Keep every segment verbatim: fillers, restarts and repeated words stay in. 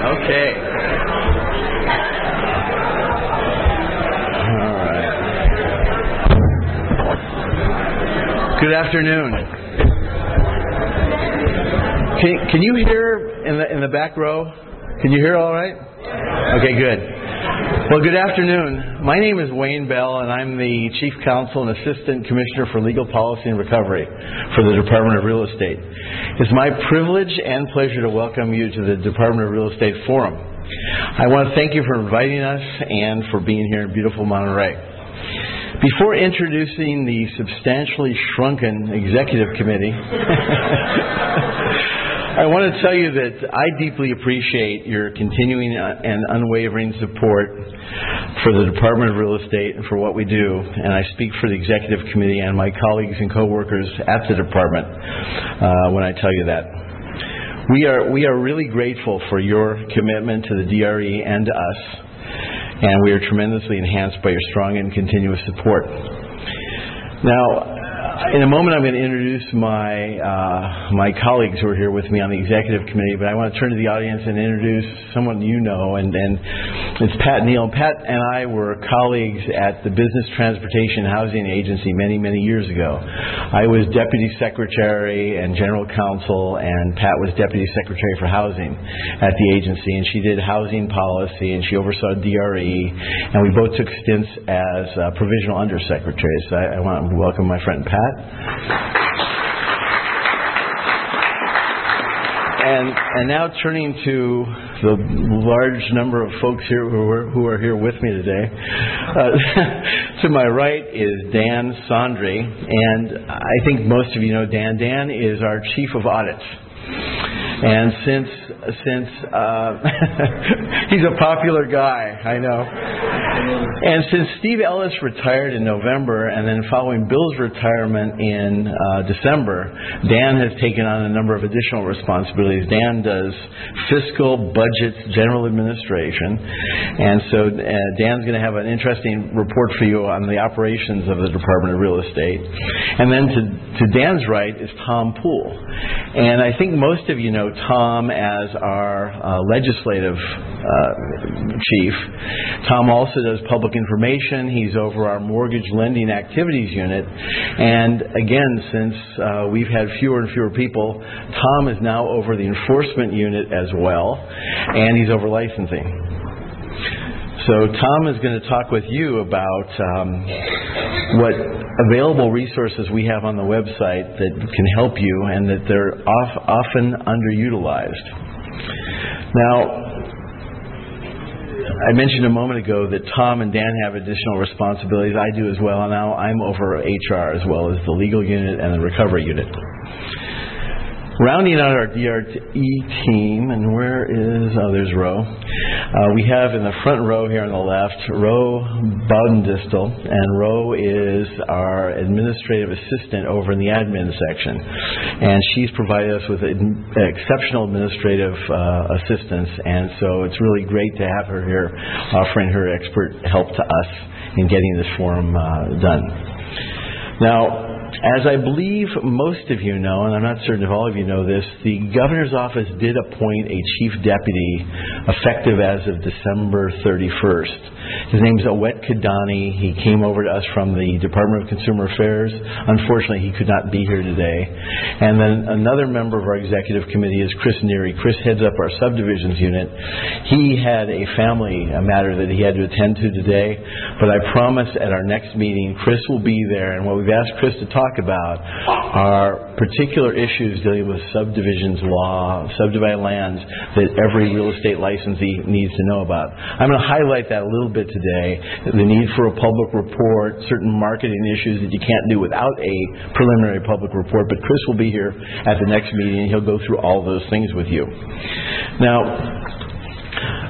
Okay. All right. Good afternoon. Can, can you hear in the in the back row? Can you hear all right? Okay, good. Well, good afternoon. My name is Wayne Bell, and I'm the Chief Counsel and Assistant Commissioner for Legal Policy and Recovery for the Department of Real Estate. It's my privilege and pleasure to welcome you to the Department of Real Estate Forum. I want to thank you for inviting us and for being here in beautiful Monterey. Before introducing the substantially shrunken Executive Committee, I want to tell you that I deeply appreciate your continuing and unwavering support for the Department of Real Estate and for what we do, and I speak for the Executive Committee and my colleagues and coworkers at the Department uh, when I tell you that. We are, we are really grateful for your commitment to the D R E and to us, and we are tremendously enhanced by your strong and continuous support. Now, in a moment, I'm going to introduce my uh, my colleagues who are here with me on the Executive Committee, but I want to turn to the audience and introduce someone you know, and, and it's Pat Neal. Pat and I were colleagues at the Business Transportation Housing Agency many, many years ago. I was Deputy Secretary and General Counsel, and Pat was Deputy Secretary for Housing at the agency, and she did housing policy, and she oversaw D R E, and we both took stints as uh, provisional undersecretaries. So I, I want to welcome my friend Pat. And and now turning to the large number of folks here who are, who are here with me today. Uh, to my right is Dan Sondry, and I think most of you know Dan. Dan is our Chief of Audits. And since since uh, he's a popular guy, I know. And since Steve Ellis retired in November, and then following Bill's retirement in uh, December, Dan has taken on a number of additional responsibilities. Dan does fiscal, budgets, general administration, and so uh, Dan's going to have an interesting report for you on the operations of the Department of Real Estate. And then to, to Dan's right is Tom Poole. And I think most of you know Tom as our uh, legislative uh, chief. Tom also does public information. He's over our mortgage lending activities unit. And again, since uh, we've had fewer and fewer people, Tom is now over the enforcement unit as well, and he's over licensing. So Tom is going to talk with you about um, what available resources we have on the website that can help you, and that they're off, often underutilized. Now, I mentioned a moment ago that Tom and Dan have additional responsibilities. I do as well, and now I'm over H R as well as the legal unit and the recovery unit. Rounding out our D R E team, and where is, oh, there's Ro. Uh, we have in the front row here on the left, Ro Baudendistel, and Ro is our administrative assistant over in the admin section. And she's provided us with ad- exceptional administrative uh, assistance, and so it's really great to have her here offering her expert help to us in getting this forum uh, done. Now, as I believe most of you know, and I'm not certain if all of you know this, the Governor's Office did appoint a Chief Deputy effective as of December thirty-first. His name's Awet Kadani. He came over to us from the Department of Consumer Affairs. Unfortunately, he could not be here today. And then another member of our Executive Committee is Chris Neary. Chris heads up our subdivisions unit. He had a family a matter that he had to attend to today, but I promise at our next meeting, Chris will be there, and what we've asked Chris to talk about are particular issues dealing with subdivisions law, subdivided lands that every real estate licensee needs to know about. I'm going to highlight that a little bit today, the need for a public report, certain marketing issues that you can't do without a preliminary public report, but Chris will be here at the next meeting and he'll go through all those things with you. Now,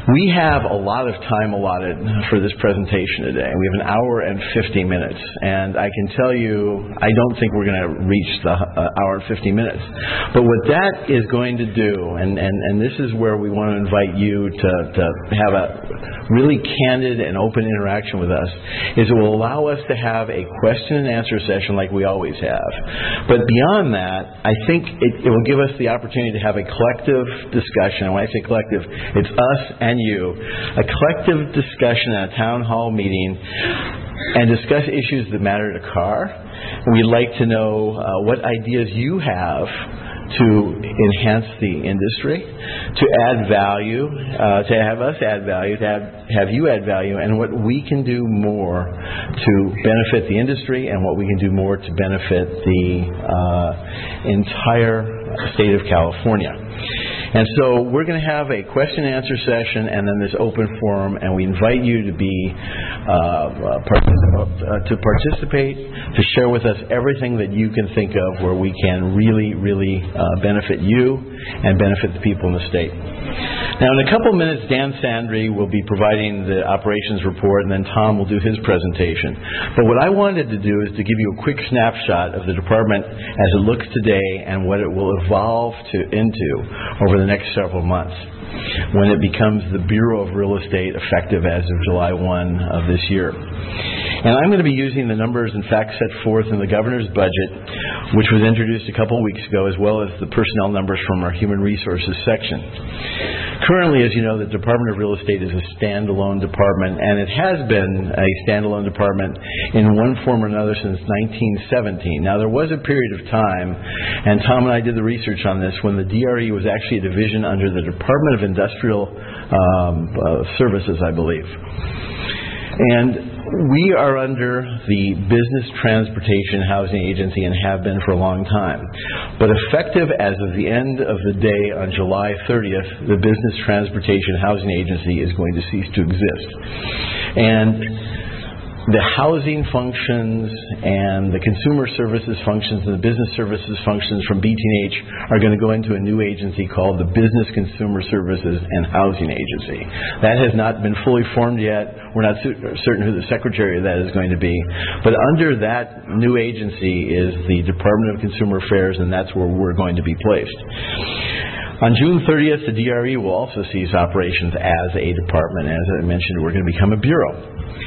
We have a lot of time allotted for this presentation today. We have an hour and fifty minutes, and I can tell you I don't think we're going to reach the uh, hour and fifty minutes. But what that is going to do, and, and, and this is where we want to invite you to, to have a really candid and open interaction with us, is it will allow us to have a question and answer session like we always have. But beyond that, I think it, it will give us the opportunity to have a collective discussion. And when I say collective, it's us and you, a collective discussion at a town hall meeting and discuss issues that matter to C A R. We'd like to know uh, what ideas you have to enhance the industry, to add value, uh, to have us add value, to have, have you add value, and what we can do more to benefit the industry and what we can do more to benefit the uh, entire state of California. And so we're going to have a question and answer session and then this open forum, and we invite you to be uh, part- uh, to participate, to share with us everything that you can think of where we can really, really uh, benefit you and benefit the people in the state. Now, in a couple of minutes, Dan Sandry will be providing the operations report, and then Tom will do his presentation. But what I wanted to do is to give you a quick snapshot of the department as it looks today and what it will evolve to into over the next several months, when it becomes the Bureau of Real Estate, effective as of July first of this year. And I'm going to be using the numbers and facts set forth in the governor's budget, which was introduced a couple of weeks ago, as well as the personnel numbers from our Human Resources section. Currently, as you know, the Department of Real Estate is a standalone department, and it has been a standalone department in one form or another since nineteen seventeen. Now, there was a period of time, and Tom and I did the research on this, when the D R E was actually a division under the Department of Industrial um, uh, Services, I believe. And we are under the Business Transportation Housing Agency and have been for a long time. But effective as of the end of the day on July thirtieth, the Business Transportation Housing Agency is going to cease to exist. And the housing functions and the consumer services functions and the business services functions from B T N H are going to go into a new agency called the Business Consumer Services and Housing Agency. That has not been fully formed yet. We're not certain who the secretary of that is going to be. But under that new agency is the Department of Consumer Affairs, and that's where we're going to be placed. On June thirtieth, the D R E will also cease operations as a department. As I mentioned, we're going to become a bureau.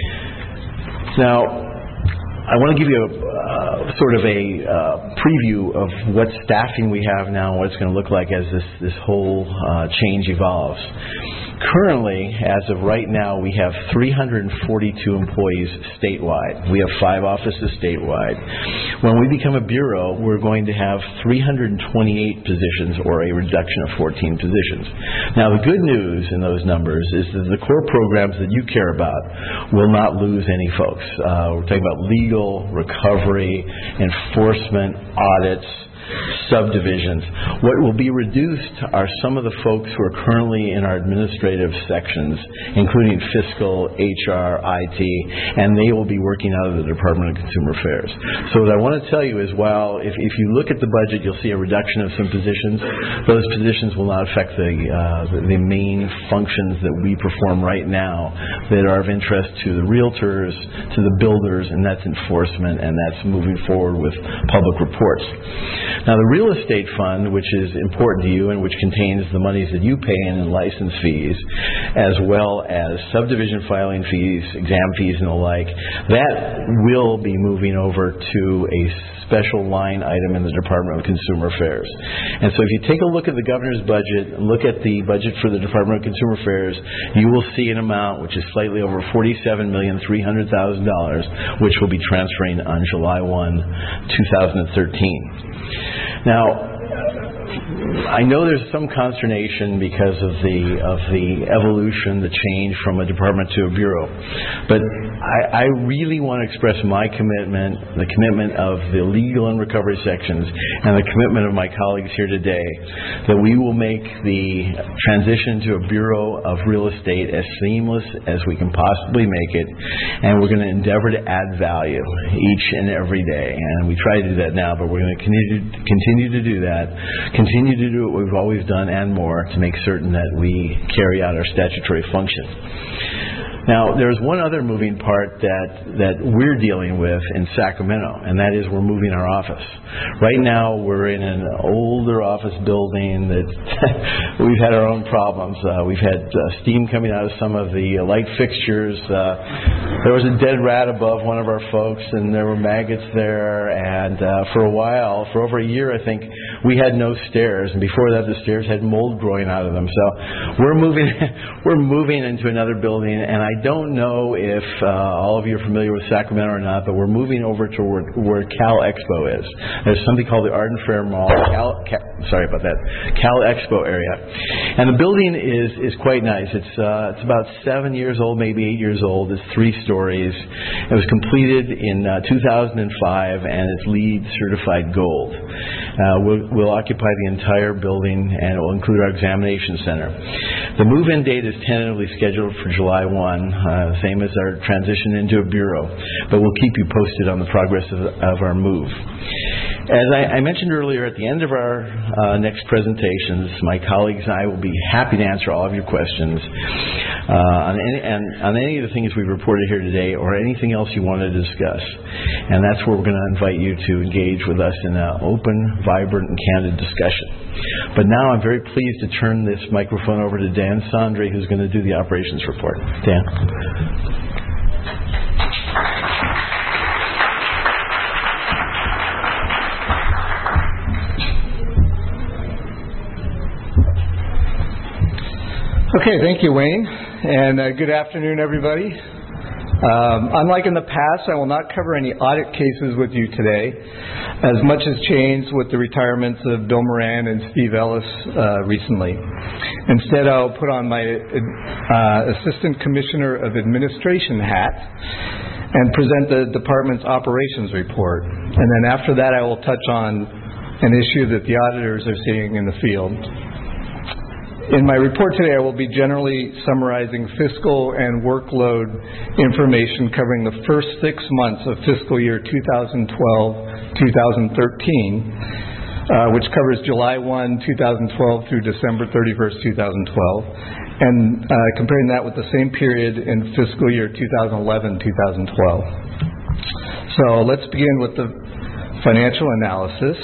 Now, I want to give you a uh, sort of a uh, preview of what staffing we have now and what it's going to look like as this, this whole uh, change evolves. Currently, as of right now, we have three hundred forty-two employees statewide. We have five offices statewide. When we become a bureau, we're going to have three hundred twenty-eight positions, or a reduction of fourteen positions. Now, the good news in those numbers is that the core programs that you care about will not lose any folks. Uh, we're talking about legal, recovery, enforcement, audits, subdivisions. What will be reduced are some of the folks who are currently in our administrative sections, including fiscal, H R, I T, and they will be working out of the Department of Consumer Affairs. So what I want to tell you is, while if, if you look at the budget, you'll see a reduction of some positions. Those positions will not affect the, uh, the, the main functions that we perform right now that are of interest to the realtors, to the builders, and that's enforcement, and that's moving forward with public reports. Now, the real estate fund, which is important to you and which contains the monies that you pay in in license fees, as well as subdivision filing fees, exam fees, and the like, that will be moving over to a special line item in the Department of Consumer Affairs. And so if you take a look at the governor's budget and look at the budget for the Department of Consumer Affairs, you will see an amount which is slightly over forty-seven million three hundred thousand dollars, which will be transferring on July first, two thousand thirteen. Now, I know there's some consternation because of the of the evolution, the change from a department to a bureau. But I, I really want to express my commitment, the commitment of the legal and recovery sections, and the commitment of my colleagues here today, that we will make the transition to a Bureau of Real Estate as seamless as we can possibly make it, and we're going to endeavor to add value each and every day. And we try to do that now, but we're going to continue, continue to do that, continue continue to do what we've always done and more to make certain that we carry out our statutory function. Now, there's one other moving part that, that we're dealing with in Sacramento, and that is we're moving our office. Right now, we're in an older office building that we've had our own problems. Uh, we've had uh, steam coming out of some of the uh, light fixtures. Uh, there was a dead rat above one of our folks, and there were maggots there. And uh, for a while, for over a year, I think, we had no stairs. And before that, the stairs had mold growing out of them. So we're moving, we're moving into another building, and I I don't know if uh, all of you are familiar with Sacramento or not, but we're moving over to where, where Cal Expo is. There's something called the Arden Fair Mall, Cal, Cal, sorry about that, Cal Expo area. And the building is, is quite nice. It's, uh, it's about seven years old, maybe eight years old. It's three stories. It was completed in uh, two thousand five, and it's LEED certified gold. Uh, we'll, we'll occupy the entire building, and it will include our examination center. The move-in date is tentatively scheduled for July first. Uh, same as our transition into a bureau, but we'll keep you posted on the progress of, of our move. As I, I mentioned earlier, at the end of our uh, next presentations, my colleagues and I will be happy to answer all of your questions uh, on, any, and, on any of the things we've reported here today or anything else you want to discuss. And that's where we're going to invite you to engage with us in an open, vibrant, and candid discussion. But now I'm very pleased to turn this microphone over to Dan Sondry, who's going to do the operations report. Dan. Okay, thank you, Wayne, and uh, good afternoon, everybody. Um, unlike in the past, I will not cover any audit cases with you today, as much has changed with the retirements of Bill Moran and Steve Ellis uh, recently. Instead, I'll put on my uh, Assistant Commissioner of Administration hat and present the department's operations report. And then after that, I will touch on an issue that the auditors are seeing in the field. In my report today, I will be generally summarizing fiscal and workload information covering the first six months of fiscal year two thousand twelve to two thousand thirteen, uh, which covers July first, two thousand twelve through December thirty-first, two thousand twelve, and uh, comparing that with the same period in fiscal year two thousand eleven to two thousand twelve. So let's begin with the financial analysis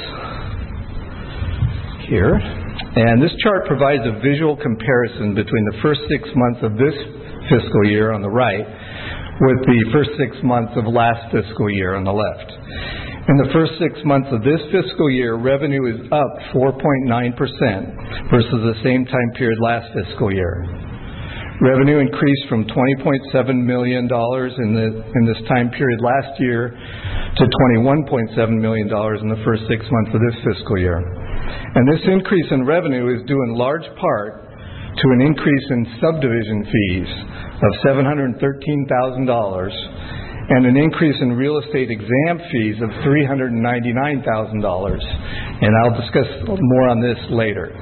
here. And this chart provides a visual comparison between the first six months of this fiscal year on the right with the first six months of last fiscal year on the left. In the first six months of this fiscal year, revenue is up four point nine percent versus the same time period last fiscal year. Revenue increased from twenty point seven million dollars in, the, in this time period last year to twenty-one point seven million dollars in the first six months of this fiscal year. And this increase in revenue is due in large part to an increase in subdivision fees of seven hundred thirteen thousand dollars and an increase in real estate exam fees of three hundred ninety-nine thousand dollars. And I'll discuss more on this later.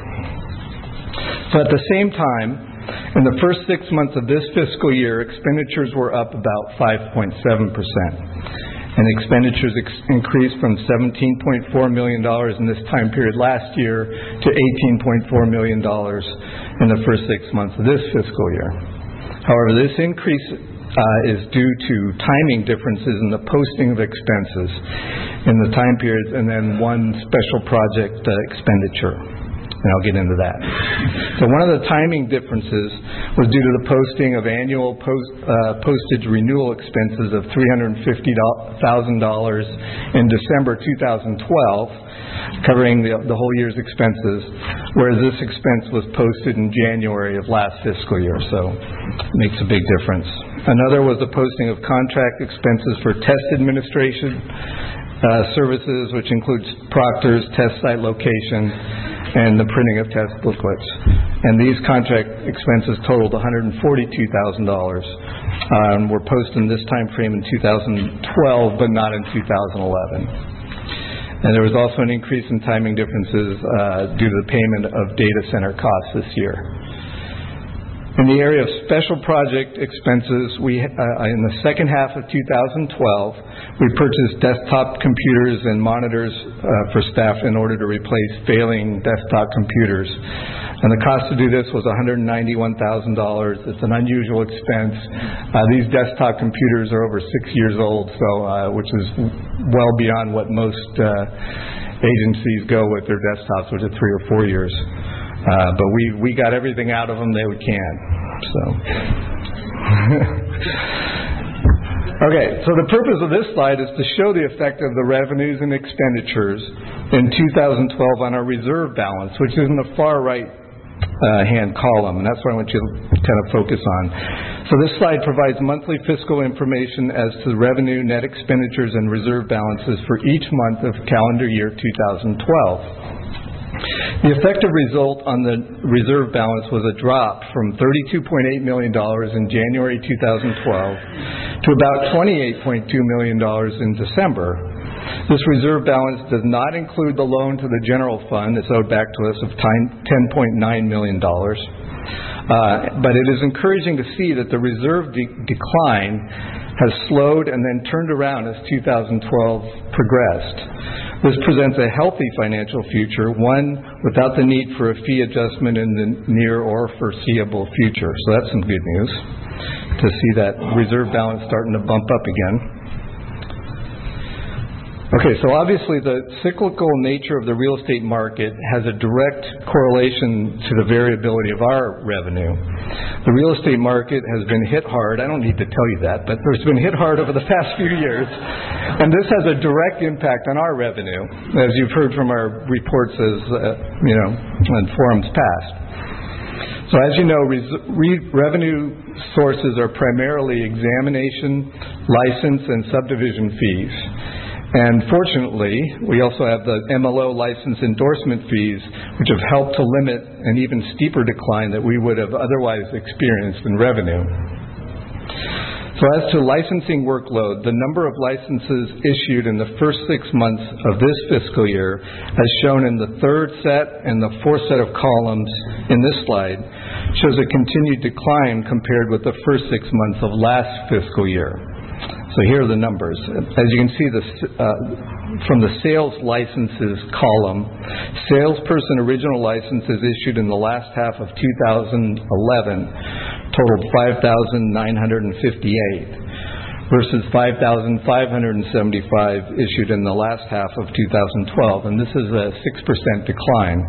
So at the same time, in the first six months of this fiscal year, expenditures were up about five point seven percent. And expenditures ex- increased from seventeen point four million dollars in this time period last year to eighteen point four million dollars in the first six months of this fiscal year. However, this increase uh, is due to timing differences in the posting of expenses in the time periods and then one special project uh, expenditure. And I'll get into that. So one of the timing differences was due to the posting of annual post, uh, postage renewal expenses of three hundred fifty thousand dollars in December two thousand twelve, covering the, the whole year's expenses, whereas this expense was posted in January of last fiscal year, so it makes a big difference. Another was the posting of contract expenses for test administration uh, services, which includes proctors, test site location, and the printing of test booklets. And these contract expenses totaled one hundred forty-two thousand dollars. Um, were posted in this time frame in two thousand twelve, but not in two thousand eleven. And there was also an increase in timing differences uh, due to the payment of data center costs this year. In the area of special project expenses, we, uh, in the second half of two thousand twelve, we purchased desktop computers and monitors uh, for staff in order to replace failing desktop computers. And the cost to do this was one hundred ninety-one thousand dollars. It's an unusual expense. Uh, these desktop computers are over six years old, so uh, which is well beyond what most uh, agencies go with their desktops, which are three or four years. Uh, but we we got everything out of them that we can. So, okay. So the purpose of this slide is to show the effect of the revenues and expenditures in two thousand twelve on our reserve balance, which is in the far right uh, hand column, and that's what I want you to kind of focus on. So this slide provides monthly fiscal information as to the revenue, net expenditures, and reserve balances for each month of calendar year two thousand twelve. The effective result on the reserve balance was a drop from thirty-two point eight million dollars in January two thousand twelve to about twenty-eight point two million dollars in December. This reserve balance does not include the loan to the general fund that's owed back to us of ten point nine million dollars. Uh, but it is encouraging to see that the reserve de- decline has slowed and then turned around as two thousand twelve progressed. This presents a healthy financial future, one without the need for a fee adjustment in the near or foreseeable future. So that's some good news to see that reserve balance starting to bump up again. Okay, so obviously the cyclical nature of the real estate market has a direct correlation to the variability of our revenue. The real estate market has been hit hard. I don't need to tell you that, but it's been hit hard over the past few years. And this has a direct impact on our revenue, as you've heard from our reports as, uh, you know, in forums past. So as you know, res- re- revenue sources are primarily examination, license, and subdivision fees. And fortunately, we also have the M L O license endorsement fees, which have helped to limit an even steeper decline that we would have otherwise experienced in revenue. So as to licensing workload, the number of licenses issued in the first six months of this fiscal year, as shown in the third set and the fourth set of columns in this slide, shows a continued decline compared with the first six months of last fiscal year. So here are the numbers. As you can see, the, uh, from the sales licenses column, salesperson original licenses issued in the last half of two thousand eleven totaled five thousand nine hundred fifty-eight versus five thousand five hundred seventy-five issued in the last half of two thousand twelve, and this is a six percent decline.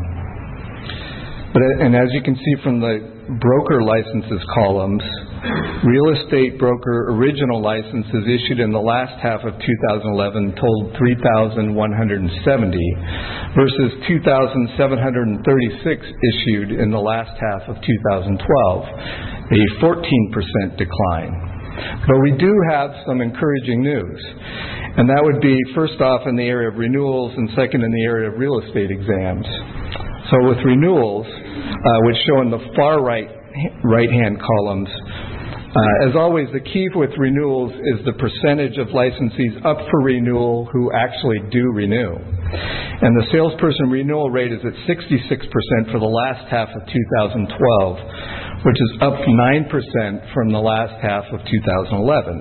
But, and as you can see from the broker licenses columns, real estate broker original licenses issued in the last half of two thousand eleven totaled three thousand one hundred seventy versus two thousand seven hundred thirty-six issued in the last half of two thousand twelve, a fourteen percent decline. But we do have some encouraging news, and that would be first off in the area of renewals and second in the area of real estate exams. So with renewals, uh, which show in the far right right-hand columns, uh, as always, the key with renewals is the percentage of licensees up for renewal who actually do renew. And the salesperson renewal rate is at sixty-six percent for the last half of two thousand twelve, which is up nine percent from the last half of two thousand eleven.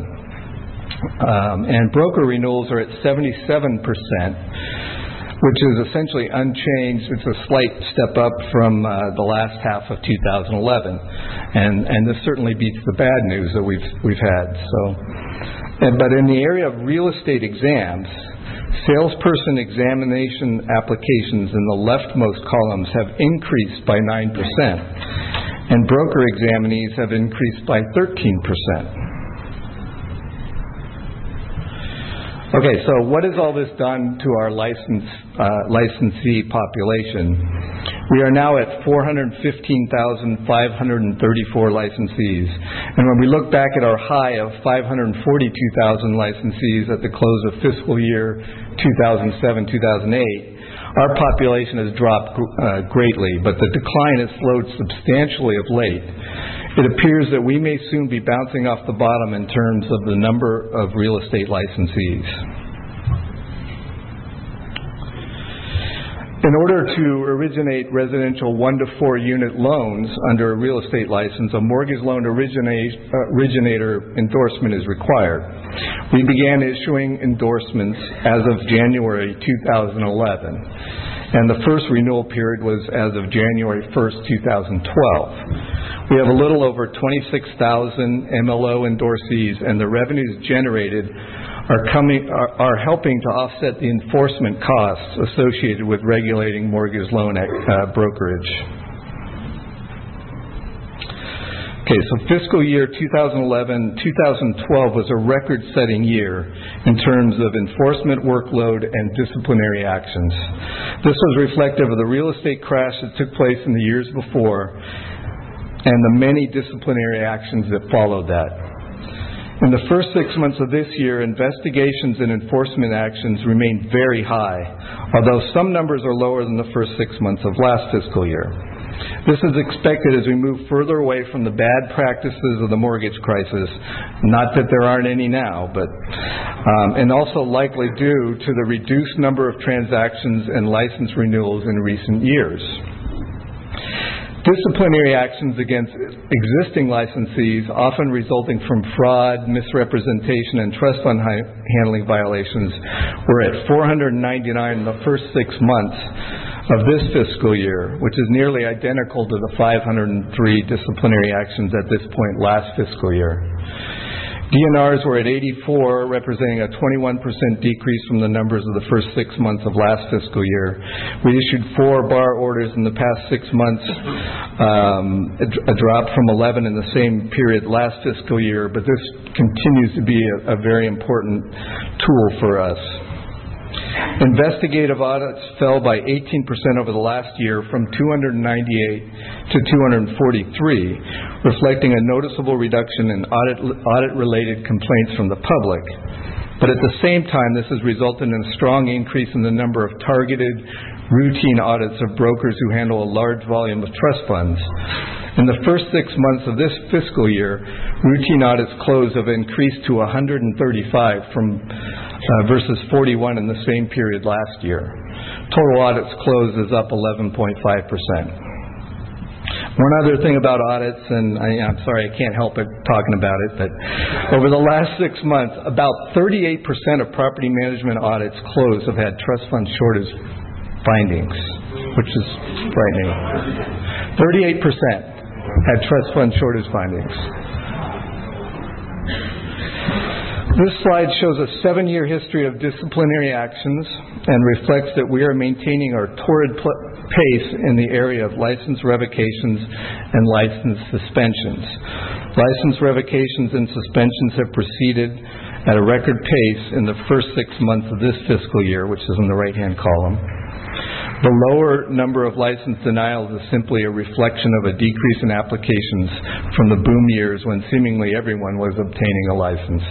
Um, and broker renewals are at seventy-seven percent, which is essentially unchanged. It's a slight step up from uh, the last half of two thousand eleven, and and this certainly beats the bad news that we've we've had. So, and, but in the area of real estate exams, salesperson examination applications in the leftmost columns have increased by nine percent, and broker examinees have increased by thirteen percent. Okay, so what has all this done to our license, uh, licensee population? We are now at four hundred fifteen thousand five hundred thirty-four licensees. And when we look back at our high of five hundred forty-two thousand licensees at the close of fiscal year two thousand seven two thousand eight, our population has dropped uh, greatly, but the decline has slowed substantially of late. It appears that we may soon be bouncing off the bottom in terms of the number of real estate licensees. In order to originate residential one to four unit loans under a real estate license, a mortgage loan originate, uh, originator endorsement is required. We began issuing endorsements as of January two thousand eleven, and the first renewal period was as of January first, two thousand twelve. We have a little over twenty-six thousand M L O endorsees, and the revenues generated are coming are, are helping to offset the enforcement costs associated with regulating mortgage loan uh, brokerage. Okay, so fiscal year two thousand eleven two thousand twelve was a record-setting year in terms of enforcement workload and disciplinary actions. This was reflective of the real estate crash that took place in the years before and the many disciplinary actions that followed that. In the first six months of this year, investigations and enforcement actions remained very high, although some numbers are lower than the first six months of last fiscal year. This is expected as we move further away from the bad practices of the mortgage crisis, not that there aren't any now, but um, and also likely due to the reduced number of transactions and license renewals in recent years. Disciplinary actions against existing licensees, often resulting from fraud, misrepresentation, and trust fund handling violations, were at four hundred ninety-nine in the first six months of this fiscal year, which is nearly identical to the five hundred three disciplinary actions at this point last fiscal year. D N Rs were at eighty-four, representing a twenty-one percent decrease from the numbers of the first six months of last fiscal year. We issued four bar orders in the past six months, um, a, a drop from eleven in the same period last fiscal year, but this continues to be a, a very important tool for us. Investigative audits fell by eighteen percent over the last year from two hundred ninety-eight to two hundred forty-three, reflecting a noticeable reduction in audit, audit-related complaints from the public. But at the same time, this has resulted in a strong increase in the number of targeted, routine audits of brokers who handle a large volume of trust funds. In the first six months of this fiscal year, routine audits closed have increased to one hundred thirty-five from uh, versus forty-one in the same period last year. Total audits closed is up eleven point five percent. One other thing about audits, and I, I'm sorry I can't help it talking about it, but over the last six months, about thirty-eight percent of property management audits closed have had trust fund shortage findings, which is frightening. thirty-eight percent had trust fund shortage findings. This slide shows a seven-year history of disciplinary actions and reflects that we are maintaining our torrid pl- pace in the area of license revocations and license suspensions. License revocations and suspensions have proceeded at a record pace in the first six months of this fiscal year, which is in the right-hand column. The lower number of license denials is simply a reflection of a decrease in applications from the boom years when seemingly everyone was obtaining a license.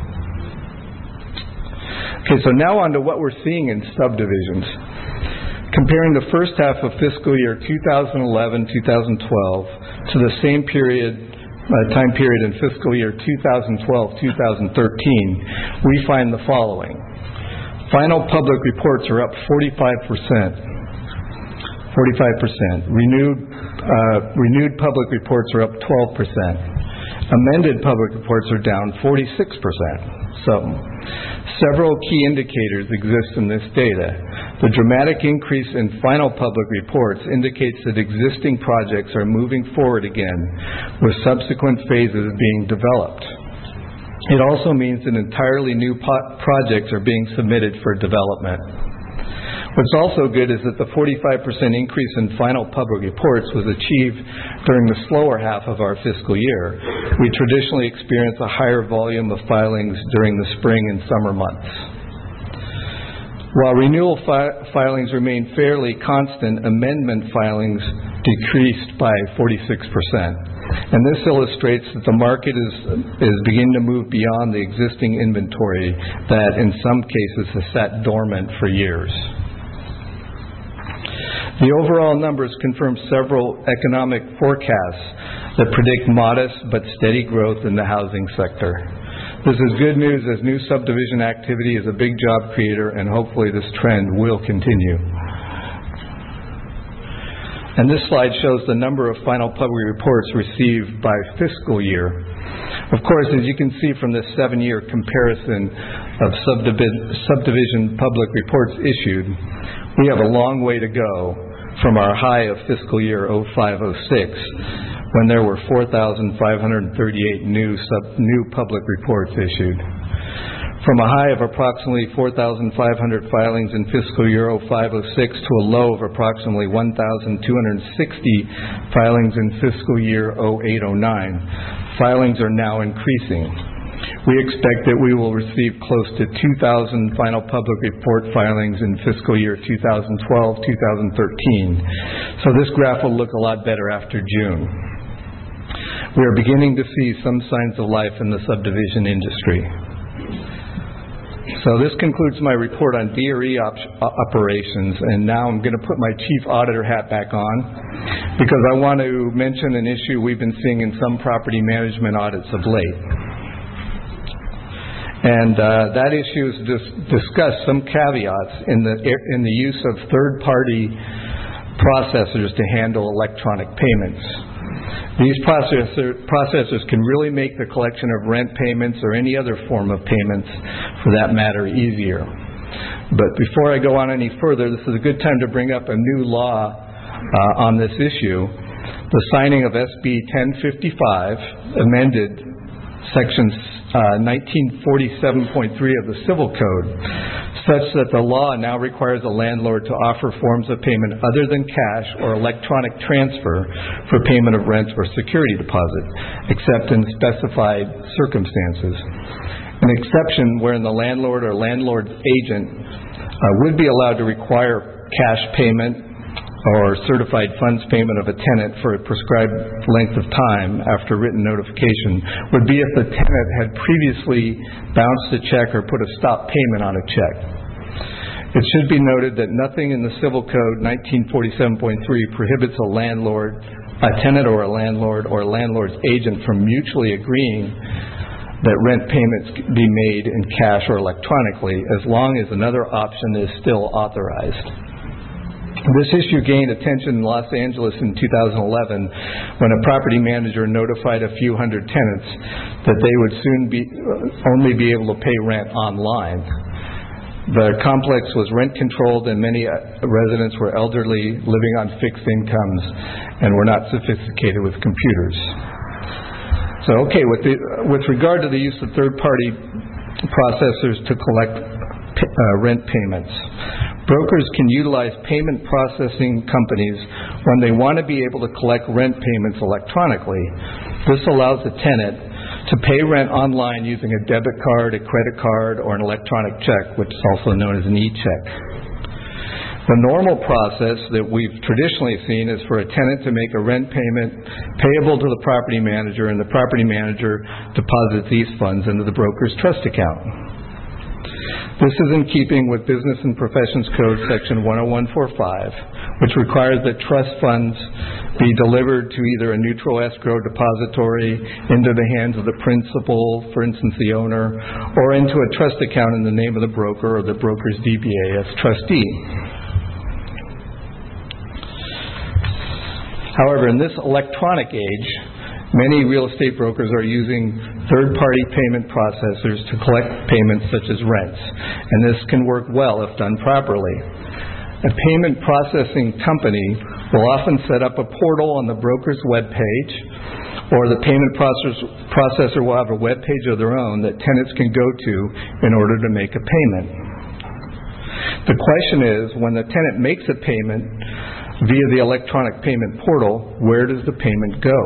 Okay, so now on to what we're seeing in subdivisions. Comparing the first half of fiscal year two thousand eleven to two thousand twelve to the same period, uh, time period in fiscal year two thousand twelve to two thousand thirteen, we find the following. Final public reports are up forty-five percent. forty-five percent. Renewed, uh, renewed public reports are up twelve percent. Amended public reports are down forty-six percent. So, several key indicators exist in this data. The dramatic increase in final public reports indicates that existing projects are moving forward again, with subsequent phases being developed. It also means that entirely new po- projects are being submitted for development. What's also good is that the forty-five percent increase in final public reports was achieved during the slower half of our fiscal year. We traditionally experience a higher volume of filings during the spring and summer months. While renewal fi- filings remain fairly constant, amendment filings decreased by forty-six percent. And this illustrates that the market is, is beginning to move beyond the existing inventory that in some cases has sat dormant for years. The overall numbers confirm several economic forecasts that predict modest but steady growth in the housing sector. This is good news as new subdivision activity is a big job creator, and hopefully this trend will continue. And this slide shows the number of final public reports received by fiscal year. Of course, as you can see from this seven-year comparison of subdivi- subdivision public reports issued, we have a long way to go from our high of fiscal year oh five oh six, when there were four thousand five hundred thirty-eight new, sub- new public reports issued. From a high of approximately four thousand five hundred filings in fiscal year oh five oh six to a low of approximately one thousand two hundred sixty filings in fiscal year oh eight oh nine, filings are now increasing. We expect that we will receive close to two thousand final public report filings in fiscal year two thousand twelve to two thousand thirteen, so this graph will look a lot better after June. We are beginning to see some signs of life in the subdivision industry. So this concludes my report on D R E op- operations, and now I'm going to put my chief auditor hat back on because I want to mention an issue we've been seeing in some property management audits of late. And uh, that issue is to discuss some caveats in the in the use of third-party processors to handle electronic payments. These processor, processors can really make the collection of rent payments or any other form of payments, for that matter, easier. But before I go on any further, this is a good time to bring up a new law uh, on this issue. The signing of S B ten fifty-five amended Section uh, nineteen forty-seven point three of the Civil Code, such that the law now requires a landlord to offer forms of payment other than cash or electronic transfer for payment of rent or security deposit, except in specified circumstances. An exception wherein the landlord or landlord's agent uh, would be allowed to require cash payment or certified funds payment of a tenant for a prescribed length of time after written notification would be if the tenant had previously bounced a check or put a stop payment on a check. It should be noted that nothing in the Civil Code nineteen forty-seven point three prohibits a landlord, a tenant or a landlord or a landlord's agent from mutually agreeing that rent payments be made in cash or electronically, as long as another option is still authorized. This issue gained attention in Los Angeles in two thousand eleven when a property manager notified a few hundred tenants that they would soon be only be able to pay rent online. The complex was rent controlled and many residents were elderly, living on fixed incomes, and were not sophisticated with computers. So, okay, with, the, with regard to the use of third-party processors to collect uh, rent payments, brokers can utilize payment processing companies when they want to be able to collect rent payments electronically. This allows the tenant to pay rent online using a debit card, a credit card, or an electronic check, which is also known as an e-check. The normal process that we've traditionally seen is for a tenant to make a rent payment payable to the property manager, and the property manager deposits these funds into the broker's trust account. This is in keeping with Business and Professions Code Section one oh one forty-five, which requires that trust funds be delivered to either a neutral escrow depository, into the hands of the principal, for instance the owner, or into a trust account in the name of the broker or the broker's D B A as trustee. However, in this electronic age, many real estate brokers are using third-party payment processors to collect payments such as rents, and this can work well if done properly. A payment processing company will often set up a portal on the broker's web page, or the payment process, processor will have a web page of their own that tenants can go to in order to make a payment. The question is, when the tenant makes a payment via the electronic payment portal, where does the payment go?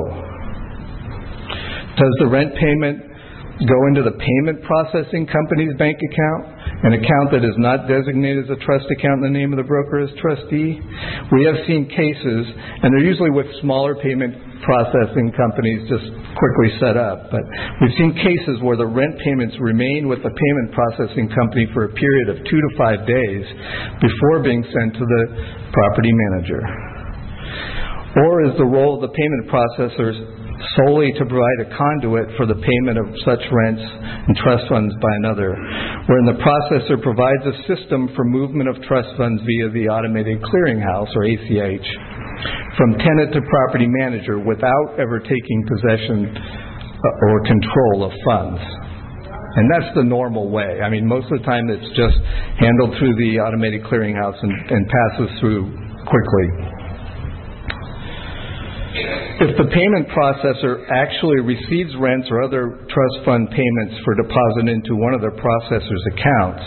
Does the rent payment go into the payment processing company's bank account, an account that is not designated as a trust account in the name of the broker as trustee? We have seen cases, and they're usually with smaller payment processing companies just quickly set up, but we've seen cases where the rent payments remain with the payment processing company for a period of two to five days before being sent to the property manager. Or is the role of the payment processors solely to provide a conduit for the payment of such rents and trust funds by another, wherein the processor provides a system for movement of trust funds via the automated clearinghouse, or A C H, from tenant to property manager without ever taking possession or control of funds. And that's the normal way. I mean, most of the time it's just handled through the automated clearinghouse and, and passes through quickly. If the payment processor actually receives rents or other trust fund payments for deposit into one of the processor's accounts,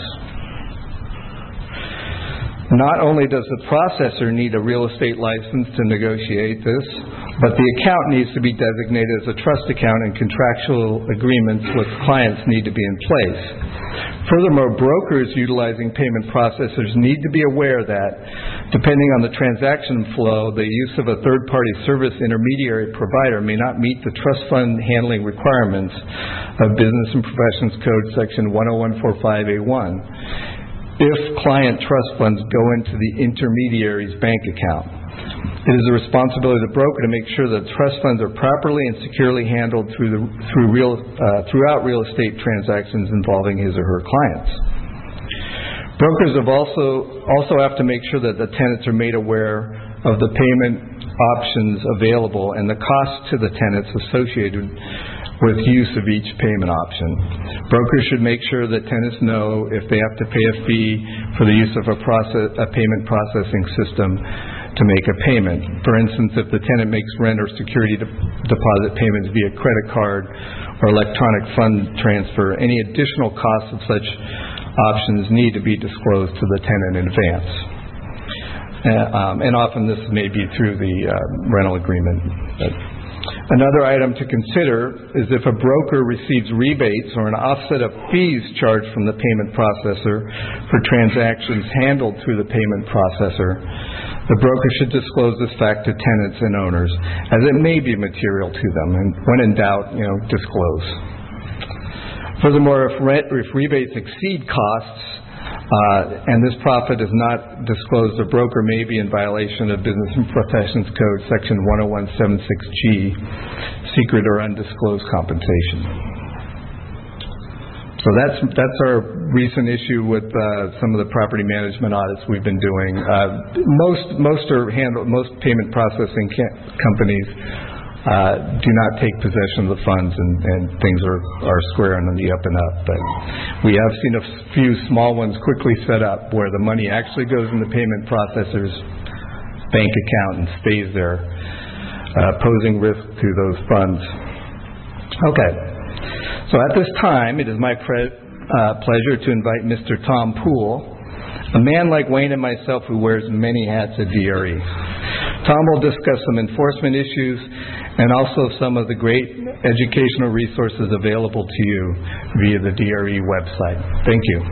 not only does the processor need a real estate license to negotiate this, but the account needs to be designated as a trust account and contractual agreements with clients need to be in place. Furthermore, brokers utilizing payment processors need to be aware that, depending on the transaction flow, the use of a third-party service intermediary provider may not meet the trust fund handling requirements of Business and Professions Code Section one oh one forty-five A one. If client trust funds go into the intermediary's bank account. It is the responsibility of the broker to make sure that trust funds are properly and securely handled through the, through real, uh, throughout real estate transactions involving his or her clients. Brokers have also, also have to make sure that the tenants are made aware of the payment options available and the cost to the tenants associated with use of each payment option. Brokers should make sure that tenants know if they have to pay a fee for the use of a, process, a payment processing system to make a payment. For instance, if the tenant makes rent or security de- deposit payments via credit card or electronic fund transfer, any additional costs of such options need to be disclosed to the tenant in advance. Uh, um, and often this may be through the uh, rental agreement. But another item to consider is if a broker receives rebates or an offset of fees charged from the payment processor for transactions handled through the payment processor, the broker should disclose this fact to tenants and owners, as it may be material to them, and when in doubt, you know, disclose. Furthermore, if, rent, if rebates exceed costs, Uh, and this profit is not disclosed, the broker may be in violation of Business and Professions Code Section one oh one seventy-six G, secret or undisclosed compensation. So that's that's our recent issue with uh, some of the property management audits we've been doing. Uh, most most are handled. Most payment processing ca- companies Uh, do not take possession of the funds, and, and things are, are square on the up and up. But we have seen a few small ones quickly set up where the money actually goes in the payment processor's bank account and stays there, uh, posing risk to those funds. Okay. So at this time, it is my pre- uh, pleasure to invite Mister Tom Poole, a man like Wayne and myself who wears many hats at D R E. Tom will discuss some enforcement issues and also some of the great educational resources available to you via the D R E website. Thank you.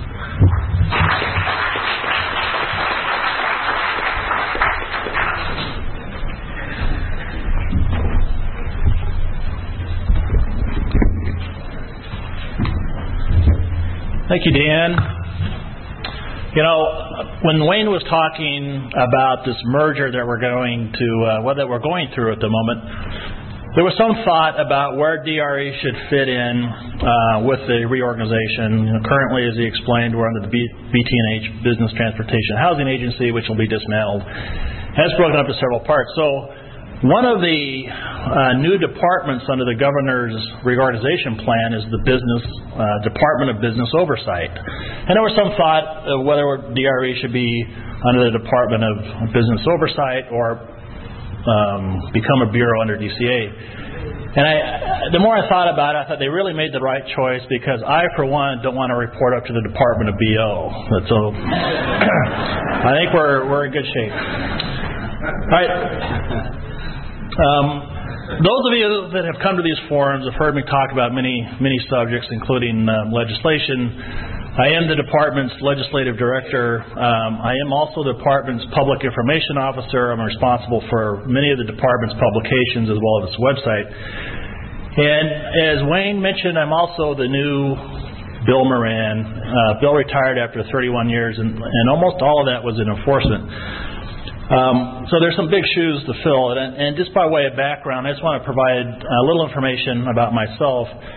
Thank you, Dan. You know, when Wayne was talking about this merger that we're going to, uh, well, that we're going through at the moment, there was some thought about where D R E should fit in uh, with the reorganization. You know, currently, as he explained, we're under the B T and H, Business Transportation Housing Agency, which will be dismantled. That's broken up into several parts. So one of the uh, new departments under the governor's reorganization plan is the Business uh, Department of Business Oversight. And there was some thought of whether D R E should be under the Department of Business Oversight or um, become a bureau under D C A. And I, the more I thought about it, I thought they really made the right choice, because I, for one, don't want to report up to the Department of B O. So I think we're we're in good shape. All right. Um, those of you that have come to these forums have heard me talk about many, many subjects, including um, legislation. I am the department's legislative director. Um, I am also the department's public information officer. I'm responsible for many of the department's publications as well as its website. And as Wayne mentioned, I'm also the new Bill Moran. Uh, Bill retired after thirty-one years, and, and almost all of that was in enforcement. Um, so there's some big shoes to fill, and, and just by way of background, I just want to provide a little information about myself.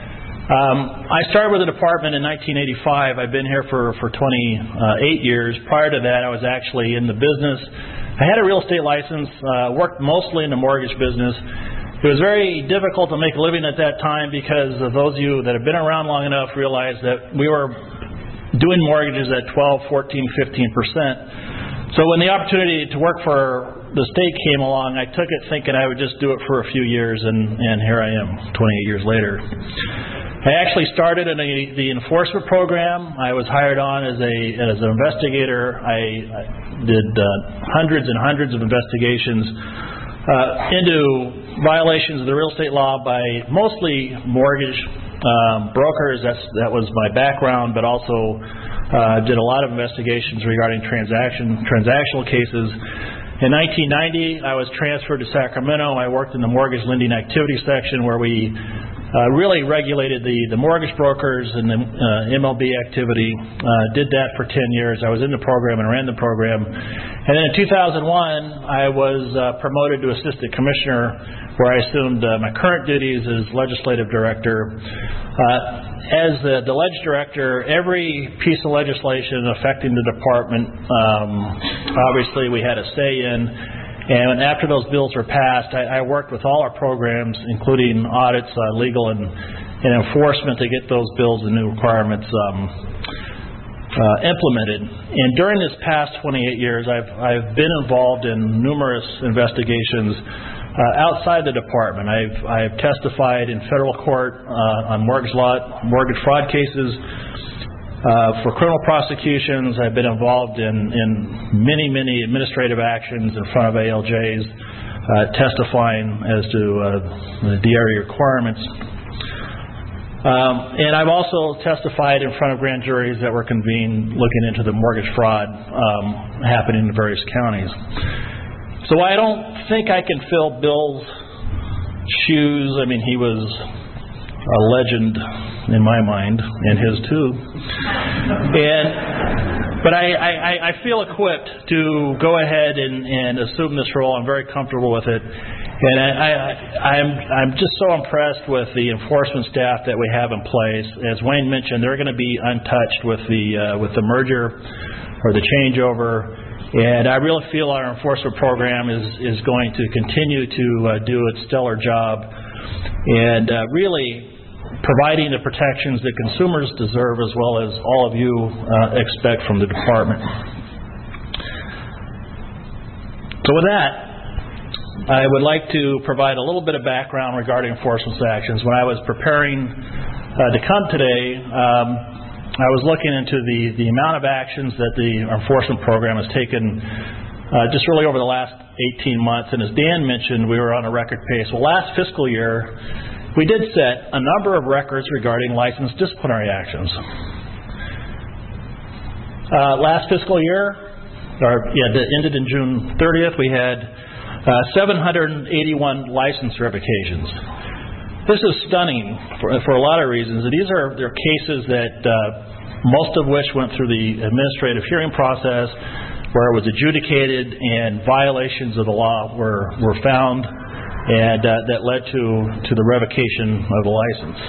Um, I started with the department in nineteen eighty-five. I've been here for, for twenty-eight years. Prior to that, I was actually in the business. I had a real estate license, uh, worked mostly in the mortgage business. It was very difficult to make a living at that time because of those of you that have been around long enough realize that we were doing mortgages at twelve, fourteen, fifteen percent. So when the opportunity to work for the state came along, I took it thinking I would just do it for a few years, and, and here I am, twenty-eight years later. I actually started in a, the enforcement program. I was hired on as a as an investigator. I, I did uh, hundreds and hundreds of investigations uh, into violations of the real estate law by mostly mortgage um, brokers. That's that was my background, but also uh, did a lot of investigations regarding transaction transactional cases. In nineteen ninety, I was transferred to Sacramento. I worked in the mortgage lending activity section where we uh, really regulated the, the mortgage brokers and the uh, M L B activity. Uh, did that for ten years. I was in the program and ran the program. And then in two thousand one, I was uh, promoted to assistant commissioner, where I assumed uh, my current duties as legislative director. Uh, as the, the ledge director, every piece of legislation affecting the department, um, obviously we had a say in. And after those bills were passed, I, I worked with all our programs, including audits, uh, legal, and, and enforcement to get those bills and new requirements um, uh, implemented. And during this past twenty-eight years, I've, I've been involved in numerous investigations uh, outside the department. I've, I've testified in federal court uh, on mortgage law, mortgage fraud cases. Uh, for criminal prosecutions, I've been involved in, in many, many administrative actions in front of A L Js, uh, testifying as to uh, the D R E requirements. Um, and I've also testified in front of grand juries that were convened looking into the mortgage fraud um, happening in various counties. So I don't think I can fill Bill's shoes. I mean, he was a legend in my mind, and his too. And but I, I, I feel equipped to go ahead and, and assume this role. I'm very comfortable with it, and I, I, I'm I'm just so impressed with the enforcement staff that we have in place. As Wayne mentioned, they're going to be untouched with the uh, with the merger or the changeover. And I really feel our enforcement program is, is going to continue to uh, do its stellar job and uh, really providing the protections that consumers deserve as well as all of you uh, expect from the department. So with that, I would like to provide a little bit of background regarding enforcement actions. When I was preparing uh, to come today, um, I was looking into the, the amount of actions that the enforcement program has taken uh, just really over the last eighteen months. And as Dan mentioned, we were on a record pace. Well, last fiscal year, we did set a number of records regarding licensed disciplinary actions. Uh, last fiscal year, or yeah, that ended in June thirtieth, we had uh, seven hundred eighty-one license revocations. This is stunning for, for a lot of reasons. These are they're cases that uh, most of which went through the administrative hearing process, where it was adjudicated and violations of the law were were found, and uh, that led to to the revocation of the license.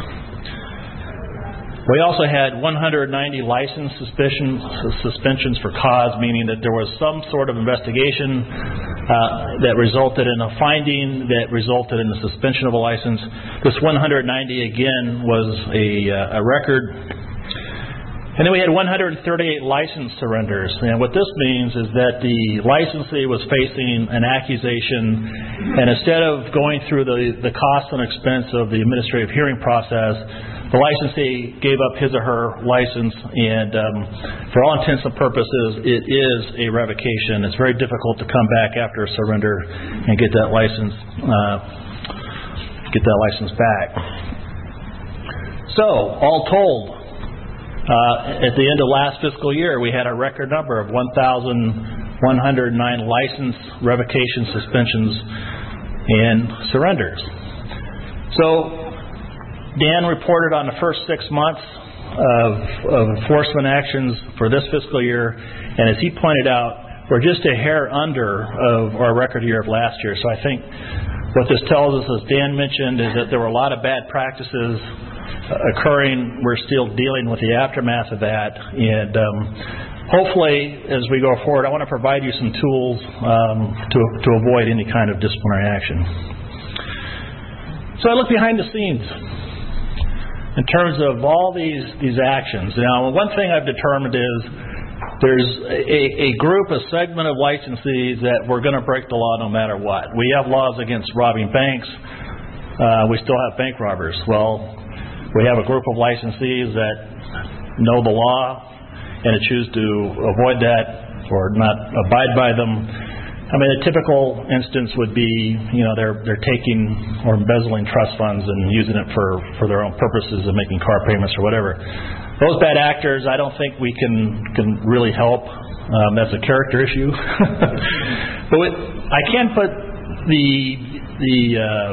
We also had one hundred ninety license suspicion, suspensions for cause, meaning that there was some sort of investigation uh, that resulted in a finding that resulted in the suspension of a license. This one hundred ninety, again, was a, uh, a record. And then we had one hundred thirty-eight license surrenders. And what this means is that the licensee was facing an accusation, and instead of going through the, the cost and expense of the administrative hearing process, the licensee gave up his or her license, and um, for all intents and purposes, it is a revocation. It's very difficult to come back after a surrender and get that license, uh, get that license back. So, all told, uh, at the end of last fiscal year, we had a record number of one thousand one hundred nine license revocation suspensions and surrenders. So, Dan reported on the first six months of, of enforcement actions for this fiscal year, and as he pointed out, we're just a hair under of our record year of last year. So I think what this tells us, as Dan mentioned, is that there were a lot of bad practices occurring. We're still dealing with the aftermath of that, and um, hopefully, as we go forward, I want to provide you some tools um, to, to avoid any kind of disciplinary action. So I look behind the scenes in terms of all these, these actions. Now, one thing I've determined is there's a, a group, a segment of licensees that we're going to break the law no matter what. We have laws against robbing banks. Uh, we still have bank robbers. Well, we have a group of licensees that know the law and choose to avoid that or not abide by them. I mean, a typical instance would be, you know, they're they're taking or embezzling trust funds and using it for, for their own purposes of making car payments or whatever. Those bad actors, I don't think we can can really help. Um, that's a character issue. But with, I can put the the um,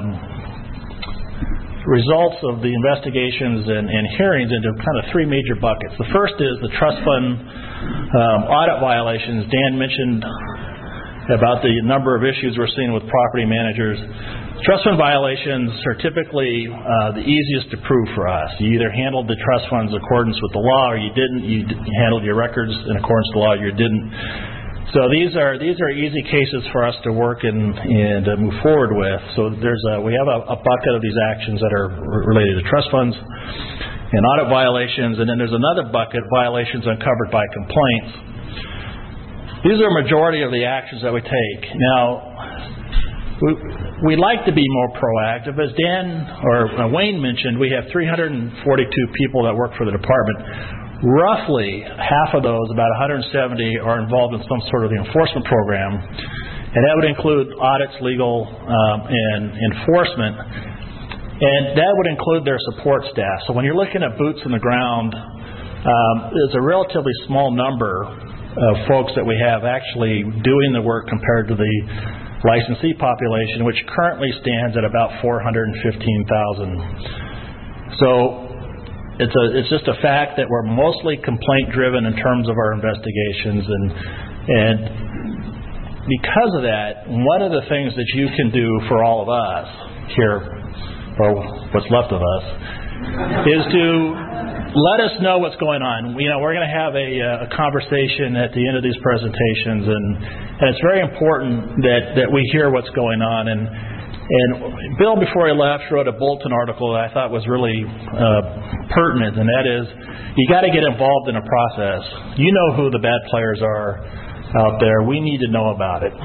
results of the investigations and, and hearings into kind of three major buckets. The first is the trust fund um, audit violations. Dan mentioned about the number of issues we're seeing with property managers. Trust fund violations are typically uh, the easiest to prove for us. You either handled the trust funds in accordance with the law, or you didn't. You d- handled your records in accordance with the law, or you didn't. So these are these are easy cases for us to work and and uh, move forward with. So there's a, we have a, a bucket of these actions that are r- related to trust funds and audit violations, and then there's another bucket, violations uncovered by complaints. These are a majority of the actions that we take. Now, we, we like to be more proactive. As Dan or uh, Wayne mentioned, we have three hundred forty-two people that work for the department. Roughly half of those, about one hundred seventy, are involved in some sort of the enforcement program, and that would include audits, legal, um, and enforcement, and that would include their support staff. So when you're looking at boots on the ground, um, there's a relatively small number of folks that we have actually doing the work compared to the licensee population, which currently stands at about four hundred fifteen thousand. So it's a it's just a fact that we're mostly complaint driven in terms of our investigations, and and because of that, one of the things that you can do for all of us here, or what's left of us, is to let us know what's going on. You know, we're going to have a, a conversation at the end of these presentations, and, and it's very important that, that we hear what's going on. And, and Bill, before he left, wrote a bulletin article that I thought was really uh, pertinent, and that is, you got to get involved in a process. You know who the bad players are out there. We need to know about it.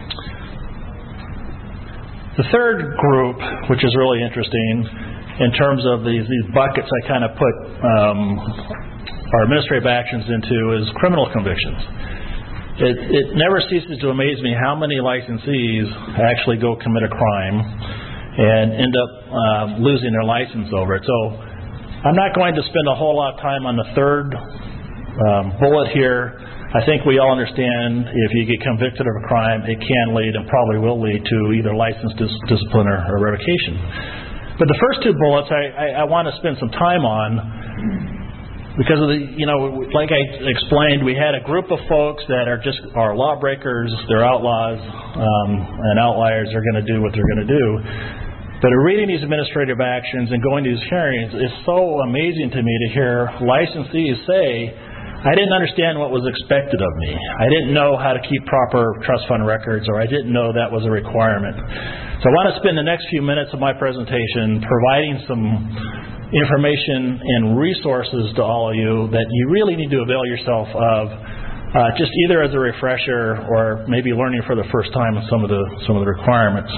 The third group, which is really interesting, in terms of these, these buckets I kind of put um, our administrative actions into, is criminal convictions. It, it never ceases to amaze me how many licensees actually go commit a crime and end up uh, losing their license over it. So I'm not going to spend a whole lot of time on the third um, bullet here. I think we all understand if you get convicted of a crime, it can lead and probably will lead to either license dis- discipline or, or revocation. But the first two bullets I, I, I want to spend some time on because of the, you know, like I explained, we had a group of folks that are just are lawbreakers, they're outlaws, um, and outliers. They're going to do what they're going to do. But reading these administrative actions and going to these hearings is so amazing to me to hear licensees say, I didn't understand what was expected of me. I didn't know how to keep proper trust fund records, or I didn't know that was a requirement. So I want to spend the next few minutes of my presentation providing some information and resources to all of you that you really need to avail yourself of, uh, just either as a refresher or maybe learning for the first time some of the some of the requirements.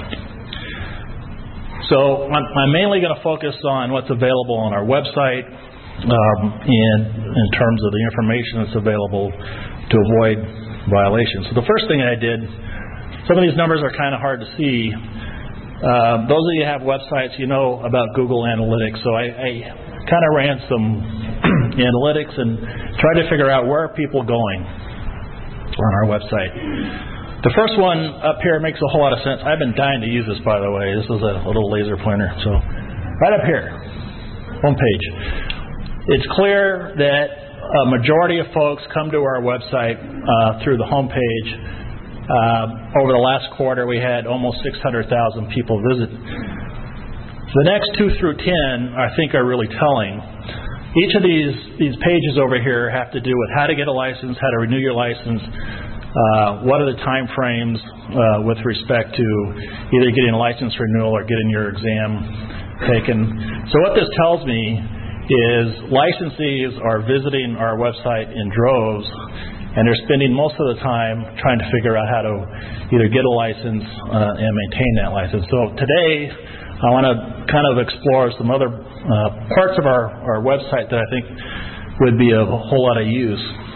So I'm, I'm mainly going to focus on what's available on our website, um, and in terms of the information that's available to avoid violations. So the first thing I did, some of these numbers are kind of hard to see. Uh, those of you who have websites, you know about Google Analytics. So I, I kind of ran some analytics and tried to figure out where are people going on our website. The first one up here makes a whole lot of sense. I've been dying to use this, by the way. This is a little laser pointer. So right up here, home page. It's clear that a majority of folks come to our website uh, through the home page. Uh, over the last quarter, we had almost six hundred thousand people visit. The next two through ten, I think, are really telling. Each of these, these pages over here have to do with how to get a license, how to renew your license, uh, what are the time frames uh, with respect to either getting a license renewal or getting your exam taken. So what this tells me is licensees are visiting our website in droves, and they're spending most of the time trying to figure out how to either get a license uh, and maintain that license. So today, I want to kind of explore some other uh, parts of our, our website that I think would be of a whole lot of use.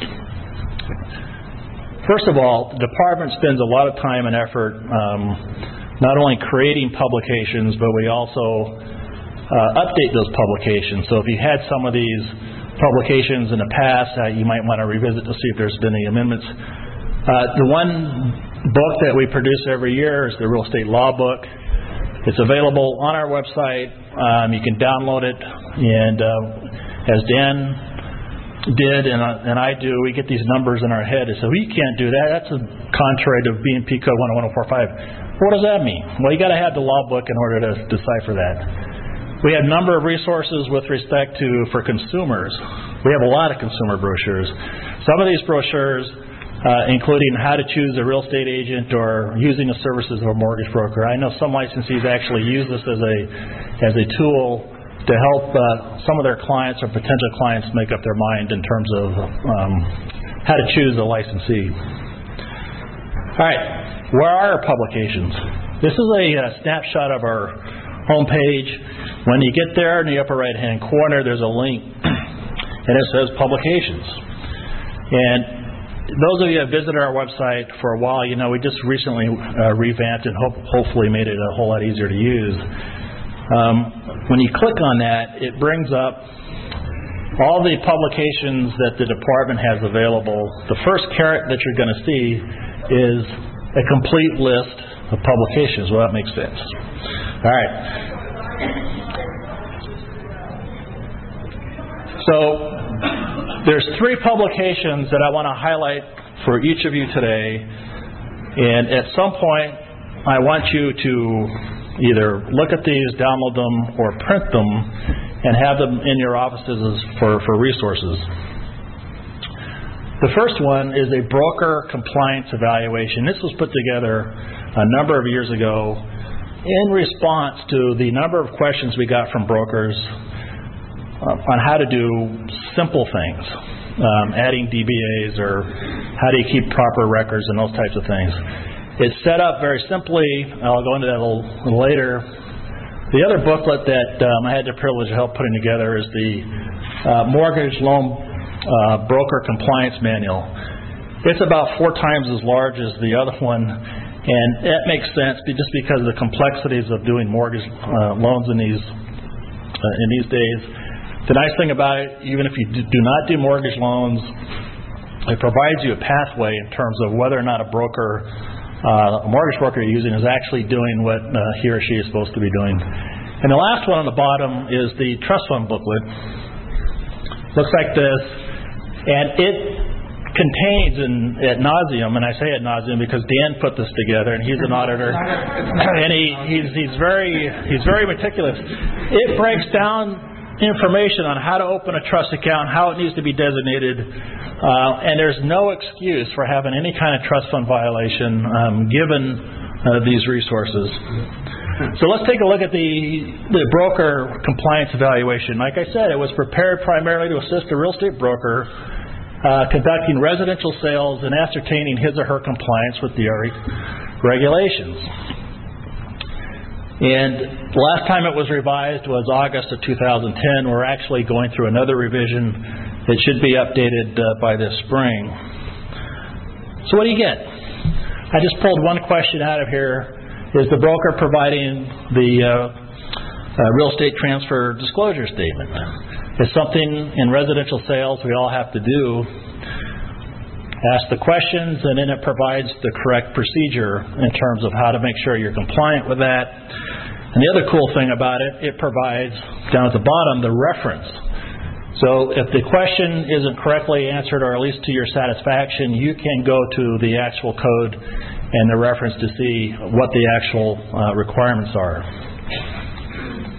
First of all, the department spends a lot of time and effort um, not only creating publications, but we also uh, update those publications. So if you had some of these publications in the past, uh, you might want to revisit to see if there's been any amendments. Uh, the one book that we produce every year is the Real Estate Law Book. It's available on our website. Um, you can download it, and uh, as Dan did and, uh, and I do, we get these numbers in our head and say, well, you can't do that. That's a contrary to B and P Code one oh one oh four five. What does that mean? Well, you got to have the law book in order to decipher that. We have a number of resources with respect to for consumers. We have a lot of consumer brochures. Some of these brochures, Uh, including how to choose a real estate agent or using the services of a mortgage broker. I know some licensees actually use this as a as a tool to help uh, some of their clients or potential clients make up their mind in terms of um, how to choose a licensee. All right, where are our publications? This is a, a snapshot of our homepage. When you get there in the upper right-hand corner, there's a link, and it says Publications. And those of you that visited our website for a while, you know we just recently uh, revamped and hope, hopefully made it a whole lot easier to use. Um, when you click on that, it brings up all the publications that the department has available. The first caret that you're going to see is a complete list of publications. Well, that makes sense. All right. So there's three publications that I want to highlight for each of you today, and at some point I want you to either look at these, download them, or print them and have them in your offices for, for resources. The first one is a broker compliance evaluation. This was put together a number of years ago in response to the number of questions we got from brokers Uh, on how to do simple things, um, adding D B As or how do you keep proper records and those types of things. It's set up very simply. I'll go into that a little, little later. The other booklet that um, I had the privilege of help putting together is the uh, Mortgage Loan uh, Broker Compliance Manual. It's about four times as large as the other one, and that makes sense just because of the complexities of doing mortgage uh, loans in these uh, in these days. The nice thing about it, even if you do not do mortgage loans, it provides you a pathway in terms of whether or not a broker, uh, a mortgage broker you're using is actually doing what uh, he or she is supposed to be doing. And the last one on the bottom is the trust fund booklet. Looks like this, and it contains in, ad nauseum, and I say ad nauseum because Dan put this together, and he's an auditor, and he, he's, he's very he's very meticulous. It breaks down information on how to open a trust account, how it needs to be designated, uh, and there's no excuse for having any kind of trust fund violation um, given uh, these resources. So let's take a look at the, the broker compliance evaluation. Like I said, it was prepared primarily to assist a real estate broker uh, conducting residential sales and ascertaining his or her compliance with the regulations. And the last time it was revised was August of two thousand ten. We're actually going through another revision. It should be updated uh, by this spring. So what do you get? I just pulled one question out of here. Is the broker providing the uh, uh, real estate transfer disclosure statement? It's something in residential sales we all have to do. Ask the questions, and then it provides the correct procedure in terms of how to make sure you're compliant with that. And the other cool thing about it, it provides, down at the bottom, the reference. So if the question isn't correctly answered, or at least to your satisfaction, you can go to the actual code and the reference to see what the actual uh, requirements are.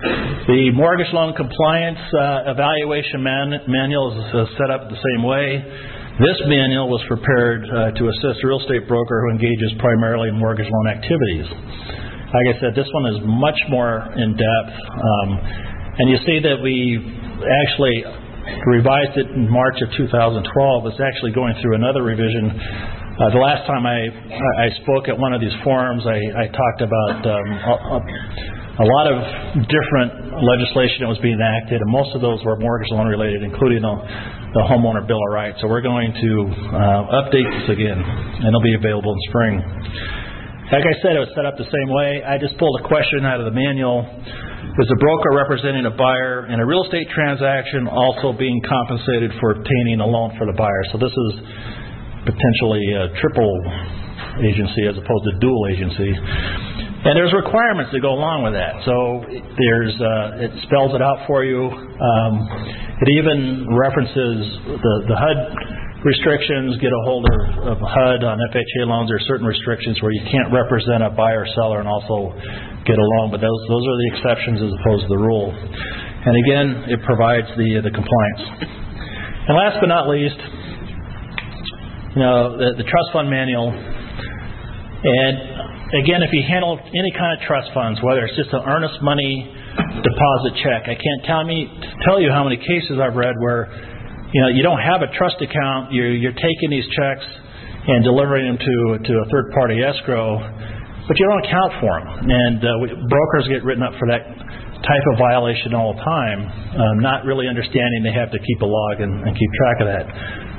The mortgage loan compliance uh, evaluation man- manual is uh, set up the same way. This manual was prepared uh, to assist a real estate broker who engages primarily in mortgage loan activities. Like I said, this one is much more in-depth. Um, and you see that we actually revised it in March of two thousand twelve. It's actually going through another revision. Uh, the last time I I spoke at one of these forums, I, I talked about um, a, a lot of different legislation that was being enacted, and most of those were mortgage loan related, including the, the homeowner bill of rights. So we're going to uh, update this again, and it'll be available in spring. Like I said, it was set up the same way. I just pulled a question out of the manual. Is a broker representing a buyer in a real estate transaction also being compensated for obtaining a loan for the buyer? So this is potentially a triple agency as opposed to dual agency. And there's requirements that go along with that. So there's uh, it spells it out for you. Um, it even references the, the H U D restrictions. Get a hold of, of H U D on F H A loans. There are certain restrictions where you can't represent a buyer or seller and also get a loan, but those those are the exceptions as opposed to the rule. And again, it provides the the compliance. And last but not least, you know, the, the trust fund manual. And again, if you handle any kind of trust funds, whether it's just an earnest money deposit check, I can't tell me tell you how many cases I've read where, you know, you don't have a trust account, you're, you're taking these checks and delivering them to to a third party escrow, but you don't account for them. And uh, we, brokers get written up for that type of violation all the time, um, not really understanding they have to keep a log and, and keep track of that.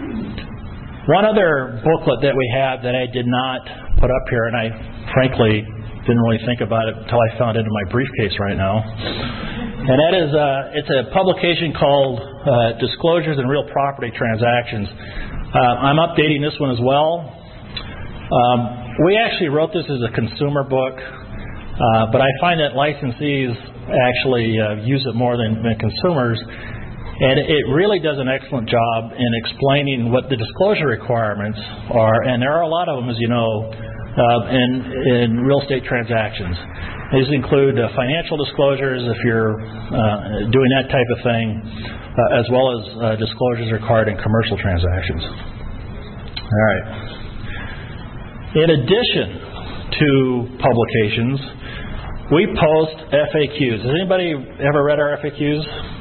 One other booklet that we have that I did not put up here, and I frankly didn't really think about it until I found it in my briefcase right now, and that is uh, it's a publication called uh, Disclosures in Real Property Transactions. Uh, I'm updating this one as well. Um, we actually wrote this as a consumer book, uh, but I find that licensees actually uh, use it more than, than consumers. And it really does an excellent job in explaining what the disclosure requirements are, and there are a lot of them, as you know, uh, in, in real estate transactions. These include uh, financial disclosures if you're uh, doing that type of thing, uh, as well as uh, disclosures required in commercial transactions. All right. In addition to publications, we post F A Qs. Has anybody ever read our F A Qs?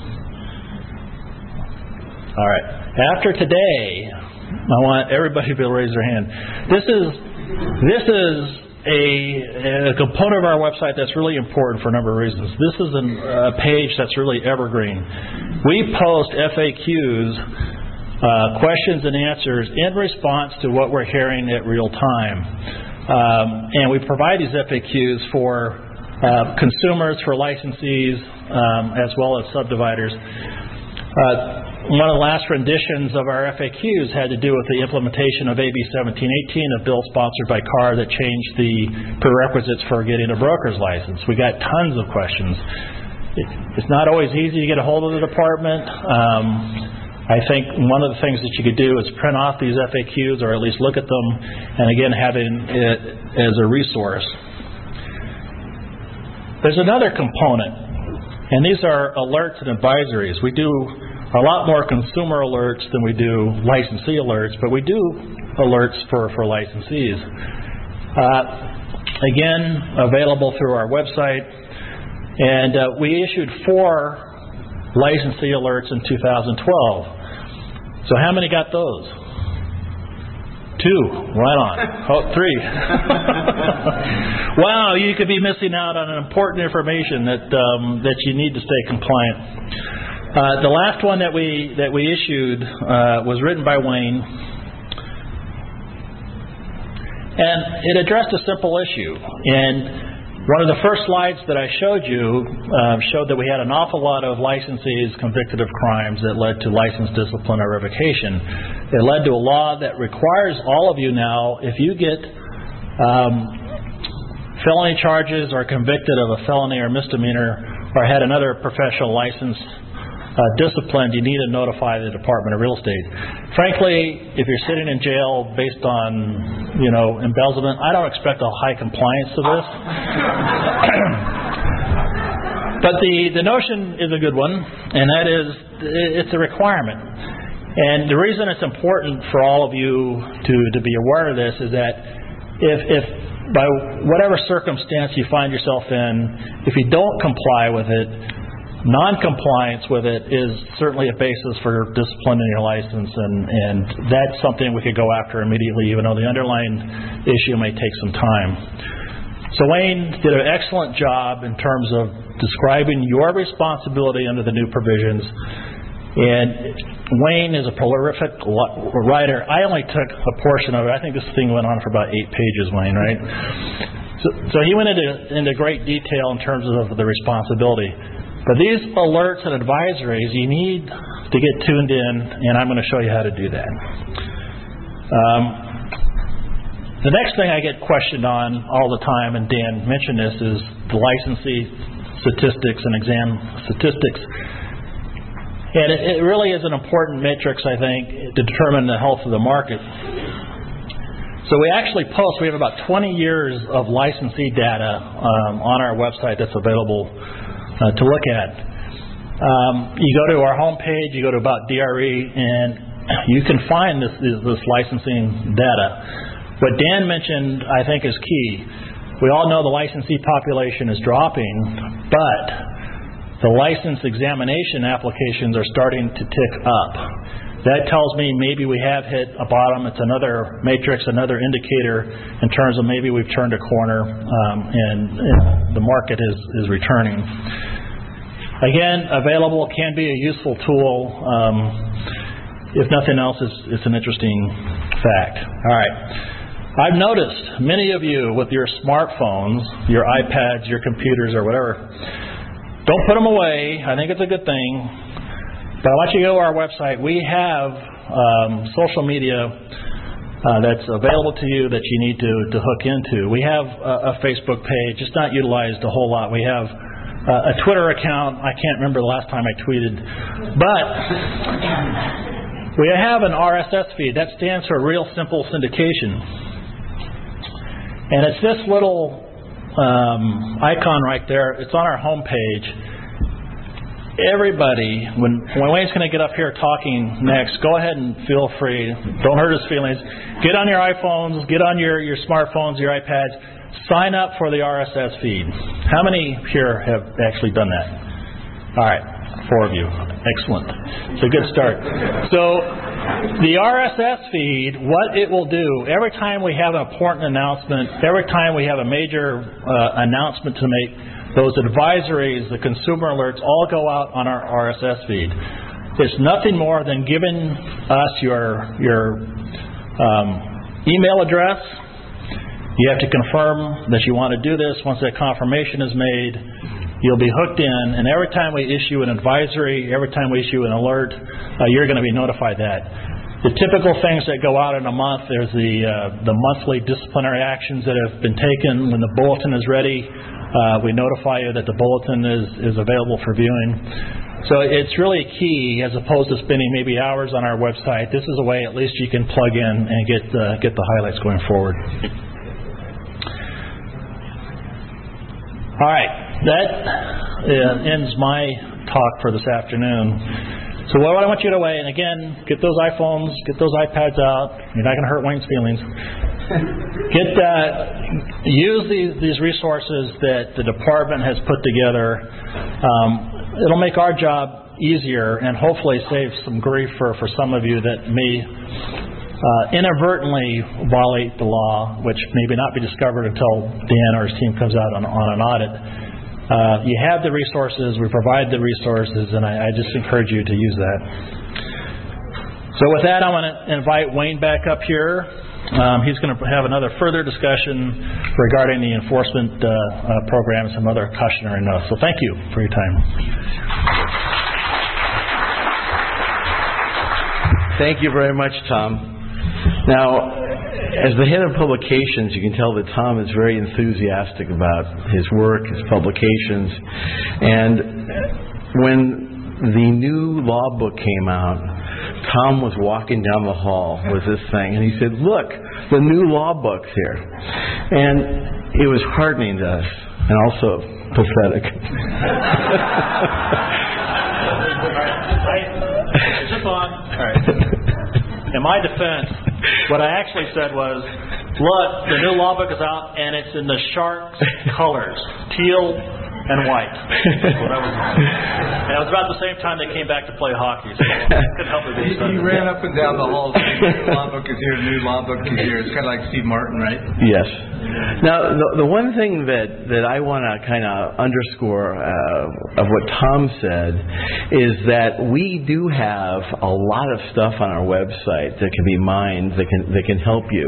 All right. After today, I want everybody to be able to raise their hand. This is this is a, a component of our website that's really important for a number of reasons. This is an, a page that's really evergreen. We post F A Qs, uh, questions and answers, in response to what we're hearing at real time. Um, and we provide these F A Qs for uh, consumers, for licensees, um, as well as subdividers. Uh, One of the last renditions of our F A Qs had to do with the implementation of A B seventeen eighteen, a bill sponsored by C A R that changed the prerequisites for getting a broker's license. We got tons of questions. It's not always easy to get a hold of the department. Um, I think one of the things that you could do is print off these F A Qs, or at least look at them, and again, having it as a resource. There's another component, and these are alerts and advisories. We do a lot more consumer alerts than we do licensee alerts, but we do alerts for, for licensees. Uh, again, available through our website. And uh, we issued four licensee alerts in two thousand twelve. So how many got those? Two. Right on. Oh, three. Wow, you could be missing out on important information that um, that you need to stay compliant. Uh, the last one that we that we issued uh, was written by Wayne, and it addressed a simple issue. And one of the first slides that I showed you uh, showed that we had an awful lot of licensees convicted of crimes that led to license discipline or revocation. It led to a law that requires all of you now, if you get um, felony charges or convicted of a felony or misdemeanor or had another professional license Uh, disciplined, you need to notify the Department of Real Estate. Frankly, if you're sitting in jail based on, you know, embezzlement, I don't expect a high compliance to this. But the, the notion is a good one, and that is it's a requirement. And the reason it's important for all of you to, to be aware of this is that if, if by whatever circumstance you find yourself in, if you don't comply with it, non-compliance with it is certainly a basis for disciplining your license, and, and that's something we could go after immediately, even though the underlying issue may take some time. So Wayne did an excellent job in terms of describing your responsibility under the new provisions. And Wayne is a prolific writer. I only took a portion of it. I think this thing went on for about eight pages, Wayne, right? So, so he went into, into great detail in terms of the responsibility. But these alerts and advisories, you need to get tuned in, and I'm going to show you how to do that. Um, the next thing I get questioned on all the time, and Dan mentioned this, is the licensee statistics and exam statistics. And it, it really is an important matrix, I think, to determine the health of the market. So we actually post, we have about twenty years of licensee data um, on our website that's available uh, to look at. Um, you go to our homepage, you go to About D R E, and you can find this, this, this licensing data. What Dan mentioned, I think, is key. We all know the licensee population is dropping, but the license examination applications are starting to tick up. That tells me maybe we have hit a bottom. It's another matrix, another indicator in terms of maybe we've turned a corner um, and, and the market is, is returning. Again, available, can be a useful tool. Um, if nothing else, it's, it's an interesting fact. All right. I've noticed many of you with your smartphones, your iPads, your computers, or whatever, don't put them away. I think it's a good thing. But I want you to go to our website. We have um, social media uh, that's available to you that you need to, to hook into. We have a, a Facebook page. It's not utilized a whole lot. We have uh, a Twitter account. I can't remember the last time I tweeted. But we have an R S S feed. That stands for Real Simple Syndication. And it's this little Um, icon right there. It's on our home page. Everybody, when, when Wayne's going to get up here talking next, go ahead and feel free. Don't hurt his feelings. Get on your iPhones, get on your, your smartphones, your iPads. Sign up for the R S S feed. How many here have actually done that? All right, four of you. Excellent. It's a good start. So the R S S feed, what it will do, every time we have an important announcement, every time we have a major uh, announcement to make, those advisories, the consumer alerts, all go out on our R S S feed. It's nothing more than giving us your, your um, email address. You have to confirm that you want to do this. Once that confirmation is made, you'll be hooked in, and every time we issue an advisory, every time we issue an alert, uh, you're going to be notified that. The typical things that go out in a month, there's the uh, the monthly disciplinary actions that have been taken. When the bulletin is ready, uh, we notify you that the bulletin is, is available for viewing. So it's really key, as opposed to spending maybe hours on our website. This is a way at least you can plug in and get uh, get the highlights going forward. All right, that uh, ends my talk for this afternoon. So what I want you to weigh, and again, get those iPhones, get those iPads out. You're not going to hurt Wayne's feelings. Get uh, use these these resources that the department has put together. Um, it'll make our job easier and hopefully save some grief for, for some of you that may uh, inadvertently violate the law, which maybe not be discovered until Dan or his team comes out on, on an audit. Uh, you have the resources, we provide the resources, and I, I just encourage you to use that. So with that, I want to invite Wayne back up here. Um, he's going to have another further discussion regarding the enforcement uh, uh, program and some other cautionary notes. So thank you for your time. Thank you very much, Tom. Now, as the head of publications, you can tell that Tom is very enthusiastic about his work, his publications. And when the new law book came out, Tom was walking down the hall with this thing, and he said, "Look, the new law book's here." And it was heartening to us, and also Pathetic. I, zip on. All right. In my defense, what I actually said was, look, the new law book is out, and it's in the Sharks colors, teal and white. That's what I was and it was about the same time they came back to play hockey, so I couldn't help but be He, he ran up and down the halls saying, new law book is here, new law book is here. It's kind of like Steve Martin, right? Yes. Now, the, the one thing that, that I want to kind of underscore uh, of what Tom said is that we do have a lot of stuff on our website that can be mined, that can, that can help you.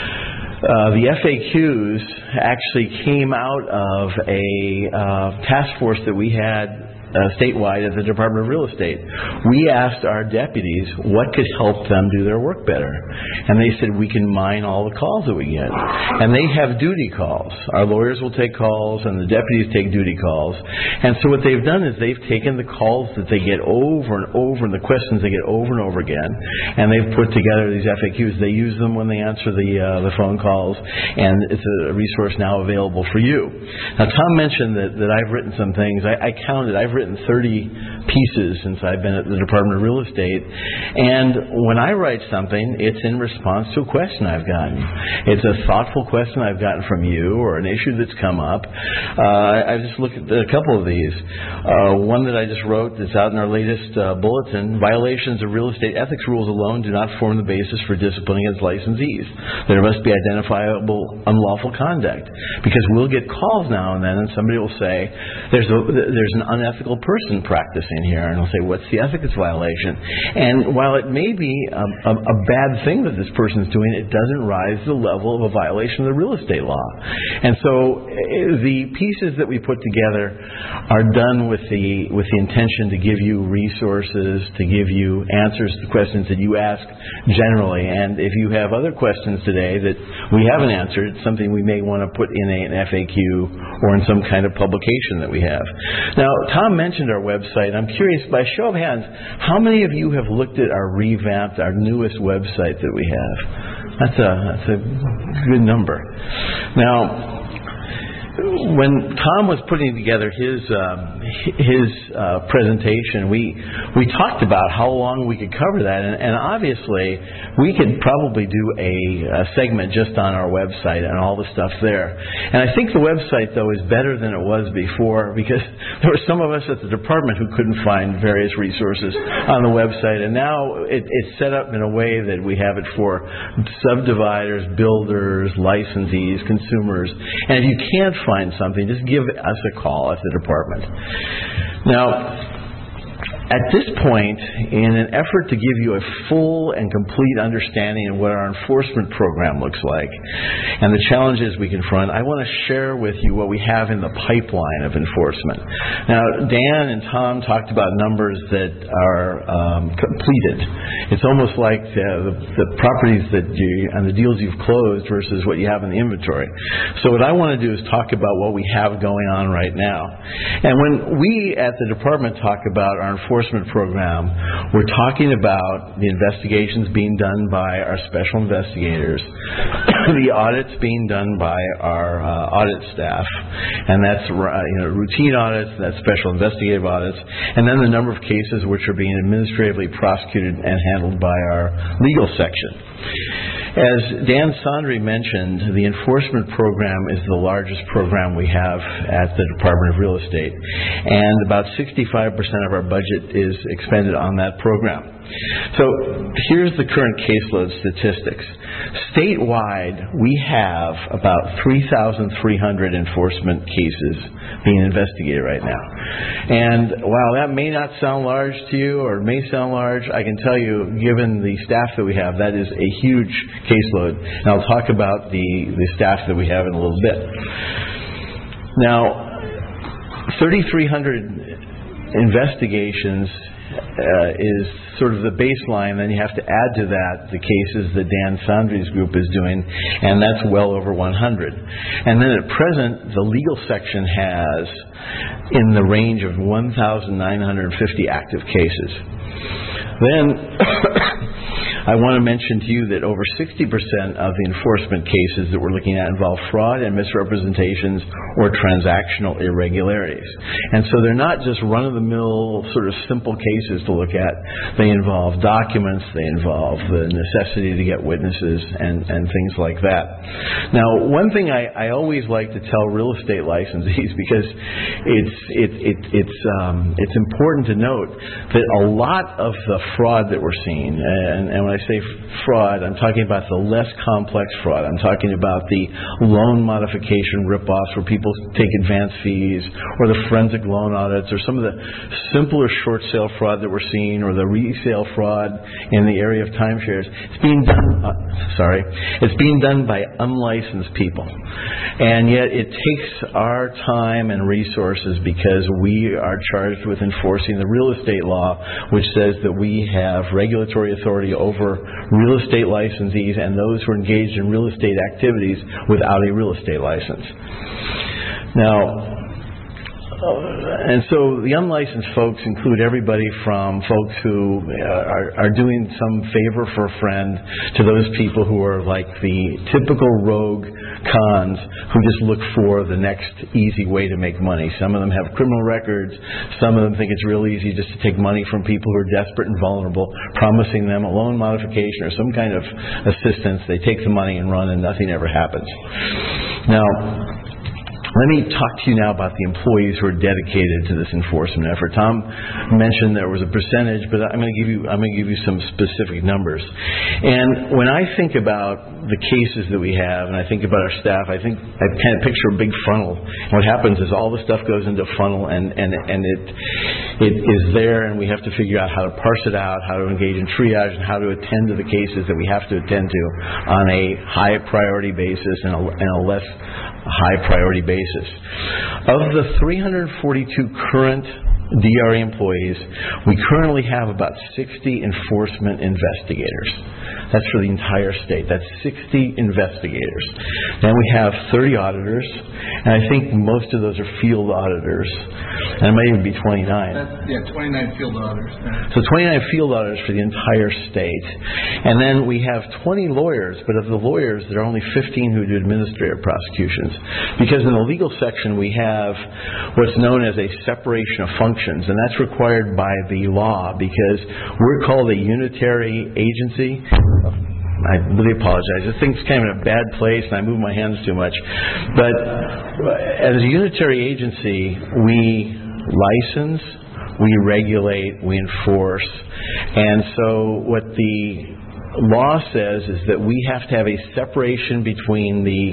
Uh, the F A Qs actually came out of a uh, task force that we had uh, statewide at the Department of Real Estate. We asked our deputies what could help them do their work better. And they said, we can mine all the calls that we get. And they have duty calls. Our lawyers will take calls and the deputies take duty calls. And so what they've done is they've taken the calls that they get over and over and the questions they get over and over again, and they've put together these F A Qs. They use them when they answer the uh, the phone calls, and it's a resource now available for you. Now, Tom mentioned that, that I've written some things. I, I counted. I've written thirty pieces since I've been at the Department of Real Estate, and when I write something, it's in response to a question I've gotten. It's a thoughtful question I've gotten from you or an issue that's come up. Uh, I just looked at a couple of these. Uh, one that I just wrote that's out in our latest uh, bulletin: violations of real estate ethics rules alone do not form the basis for disciplining against licensees. There must be identifiable unlawful conduct, because we'll get calls now and then, and somebody will say, "There's a, there's an unethical person practicing here," and I'll say, "What's the ethics violation?" And while it may be a, a, a bad thing that this person's doing, it doesn't rise to the level of a violation of the real estate law. And so the pieces that we put together are done with the with the intention to give you resources, to give you answers to questions that you ask generally. And if you have other questions today that we haven't answered, it's something we may want to put in a, an F A Q or in some kind of publication that we have. Now, Tom mentioned our website. I'm curious, by show of hands, how many of you have looked at our revamped, our newest website that we have? That's a that's a good number. Now, when Tom was putting together his um, his uh, presentation, we we talked about how long we could cover that, and, and obviously we could probably do a, a segment just on our website and all the stuff there. And I think the website, though, is better than it was before, because there were some of us at the department who couldn't find various resources on the website, and now it, it's set up in a way that we have it for subdividers, builders, licensees, consumers. And if you can't find something, just give us a call at the department. Now, at this point, in an effort to give you a full and complete understanding of what our enforcement program looks like and the challenges we confront, I want to share with you what we have in the pipeline of enforcement. Now, Dan and Tom talked about numbers that are um, completed. It's almost like the, the, the properties that you, and the deals you've closed versus what you have in the inventory. So what I want to do is talk about what we have going on right now. And when we at the department talk about our enforcement enforcement program, we're talking about the investigations being done by our special investigators, the audits being done by our uh, audit staff, and that's uh, you know, routine audits, that's special investigative audits, and then the number of cases which are being administratively prosecuted and handled by our legal section. As Dan Sondry mentioned, the enforcement program is the largest program we have at the Department of Real Estate, and about sixty-five percent of our budget is expended on that program. So here's the current caseload statistics. Statewide, we have about three thousand three hundred enforcement cases being investigated right now. And while that may not sound large to you, or it may sound large, I can tell you, given the staff that we have, that is a huge caseload. And I'll talk about the, the staff that we have in a little bit. Now, thirty-three hundred investigations Uh, is sort of the baseline. Then you have to add to that the cases that Dan Sondry's group is doing, and that's well over one hundred. And then at present, the legal section has in the range of one thousand nine hundred fifty active cases. Then I want to mention to you that over sixty percent of the enforcement cases that we're looking at involve fraud and misrepresentations or transactional irregularities. And so they're not just run-of-the-mill sort of simple cases to look at. They involve documents, they involve the necessity to get witnesses and, and things like that. Now, one thing I, I always like to tell real estate licensees, because it's, it, it, it's, um, it's important to note that a lot of the fraud that we're seeing, and, and when I say fraud, I'm talking about the less complex fraud. I'm talking about the loan modification rip-offs where people take advance fees, or the forensic loan audits, or some of the simpler short sale fraud that we're seeing, or the resale fraud in the area of timeshares. It's being done, uh, sorry, it's being done by unlicensed people. And yet it takes our time and resources because we are charged with enforcing the real estate law, which says that we have regulatory authority over real estate licensees and those who are engaged in real estate activities without a real estate license. Now, Uh, and so the unlicensed folks include everybody from folks who uh, are, are doing some favor for a friend to those people who are like the typical rogue cons who just look for the next easy way to make money. Some of them have criminal records. Some of them think it's real easy just to take money from people who are desperate and vulnerable, promising them a loan modification or some kind of assistance. They take the money and run and nothing ever happens. Now, let me talk to you now about the employees who are dedicated to this enforcement effort. Tom mentioned there was a percentage, but I'm going to give you I'm going to give you some specific numbers. And when I think about the cases that we have, and I think about our staff, I think I kind of picture a big funnel. And what happens is all the stuff goes into a funnel, and and and it it is there, and we have to figure out how to parse it out, how to engage in triage, and how to attend to the cases that we have to attend to on a high priority basis and a, and a less high priority basis. Of the three hundred forty-two current D R E employees, we currently have about sixty enforcement investigators. That's for the entire state. That's sixty investigators. Then we have thirty auditors, and I think most of those are field auditors. And it might even be twenty-nine. That's, yeah, twenty-nine field auditors. So twenty-nine field auditors for the entire state. And then we have twenty lawyers, but of the lawyers, there are only fifteen who do administrative prosecutions. Because in the legal section, we have what's known as a separation of functions, and that's required by the law because we're called a unitary agency. I really apologize. This thing's kind of in a bad place, and I move my hands too much. But as a unitary agency, we license, we regulate, we enforce. And so what the law says is that we have to have a separation between the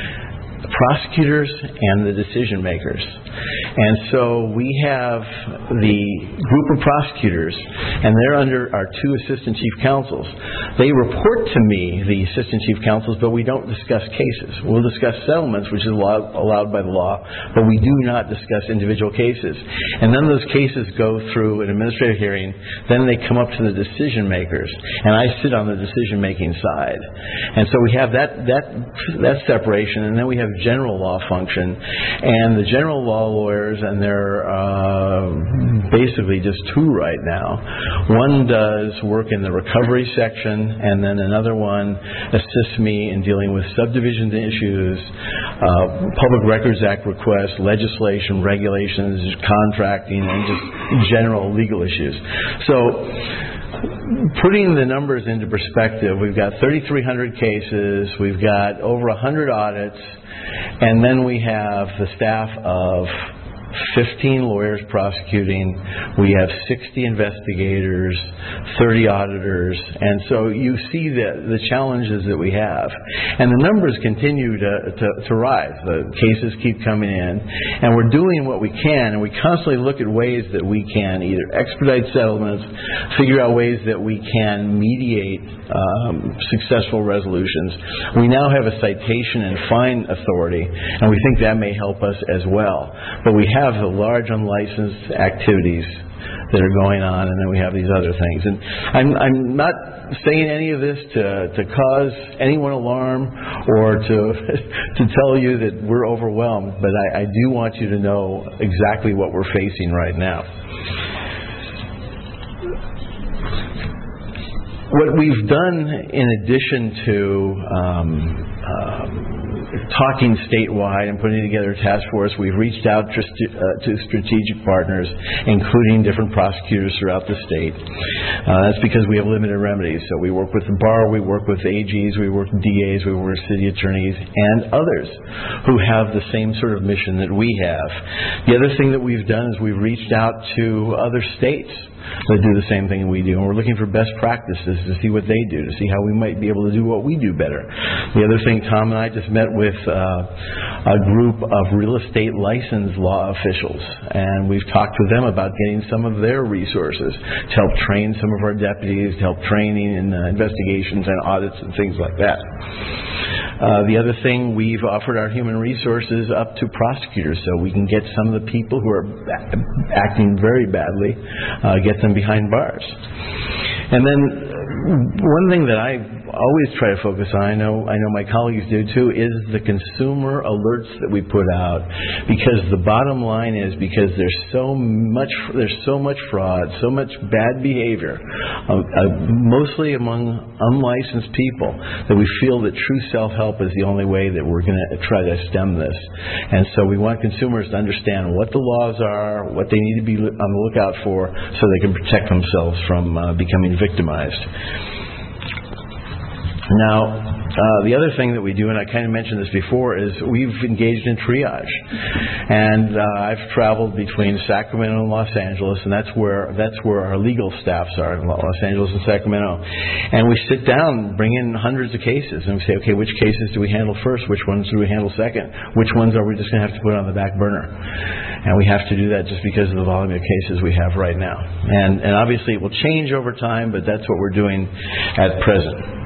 prosecutors and the decision makers. And so we have the group of prosecutors, and they're under our two assistant chief counsels. They report to me, the assistant chief counsels, but we don't discuss cases. We'll discuss settlements, which is allowed, allowed by the law, but we do not discuss individual cases. And then those cases go through an administrative hearing, then they come up to the decision makers, and I sit on the decision making side. And so we have that, that, that separation, and then we have general law function, and the general law lawyers, and they're uh, basically just two right now. One does work in the recovery section, and then another one assists me in dealing with subdivision issues, uh, Public Records Act requests, legislation, regulations, contracting, and just general legal issues. So, putting the numbers into perspective, we've got thirty-three hundred cases, we've got over one hundred audits, and then we have the staff of fifteen lawyers prosecuting, we have sixty investigators, thirty auditors, and so you see the, the challenges that we have. And the numbers continue to, to, to rise. The cases keep coming in, and we're doing what we can, and we constantly look at ways that we can either expedite settlements, figure out ways that we can mediate um, successful resolutions. We now have a citation and fine authority, and we think that may help us as well. But we have the large unlicensed activities that are going on, and then we have these other things. And I'm, I'm not saying any of this to, to cause anyone alarm or to to tell you that we're overwhelmed, but I, I do want you to know exactly what we're facing right now. what we've done, in addition to um, um, talking statewide and putting together a task force, we've reached out to, uh, to strategic partners, including different prosecutors throughout the state. Uh, that's because we have limited remedies. So we work with the bar, we work with A Gs, we work with D As, we work with city attorneys, and others who have the same sort of mission that we have. The other thing that we've done is we've reached out to other states that do the same thing we do, and we're looking for best practices to see what they do, to see how we might be able to do what we do better. The other thing, Tom and I just met with uh, a group of real estate license law officials, and we've talked with them about getting some of their resources to help train some of our deputies, to help training in uh, investigations and audits and things like that. Uh, the other thing, we've offered our human resources up to prosecutors so we can get some of the people who are ba- acting very badly, uh, get them behind bars. And then one thing that I always try to focus on, I know I know my colleagues do too, is the consumer alerts that we put out, because the bottom line is, because there's so much there's so much fraud, so much bad behavior, uh, uh, mostly among unlicensed people, that we feel that true self-help is the only way that we're going to try to stem this. And so we want consumers to understand what the laws are, what they need to be on the lookout for, so they can protect themselves from uh, becoming victimized. Now, uh, the other thing that we do, and I kind of mentioned this before, is we've engaged in triage. And uh, I've traveled between Sacramento and Los Angeles, and that's where that's where our legal staffs are, in Los Angeles and Sacramento. And we sit down, bring in hundreds of cases, and we say, okay, which cases do we handle first? Which ones do we handle second? Which ones are we just going to have to put on the back burner? And we have to do that just because of the volume of cases we have right now. And, and obviously it will change over time, but that's what we're doing at present.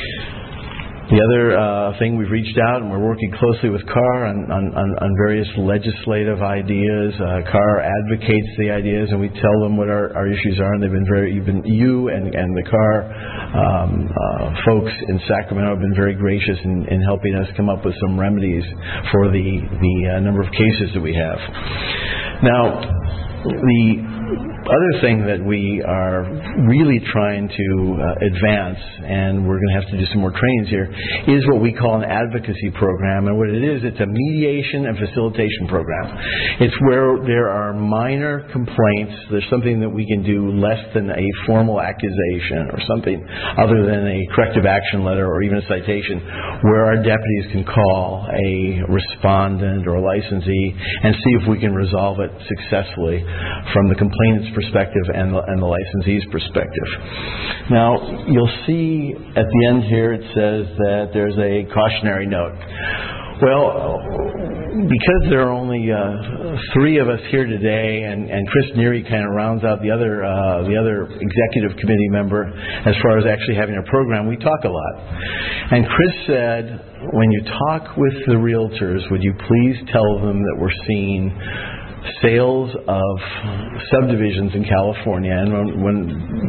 The other uh, thing, we've reached out and we're working closely with C A R on, on, on various legislative ideas. Uh, C A R advocates the ideas, and we tell them what our, our issues are, and they've been very, even you and, and the C A R um, uh, folks in Sacramento have been very gracious in, in helping us come up with some remedies for the, the uh, number of cases that we have. Now, the other thing that we are really trying to uh, advance, and we're going to have to do some more trainings here, is what we call an advocacy program. And what it is, it's a mediation and facilitation program. It's where there are minor complaints. There's something that we can do less than a formal accusation or something other than a corrective action letter or even a citation, where our deputies can call a respondent or a licensee and see if we can resolve it successfully from the complainant's perspective and the, and the licensee's perspective. Now, you'll see at the end here it says that there's a cautionary note. Well, because there are only uh, three of us here today, and, and Chris Neary kind of rounds out the other uh, the other executive committee member as far as actually having a program, we talk a lot. And Chris said, when you talk with the realtors, would you please tell them that we're seeing sales of subdivisions in California, and when, when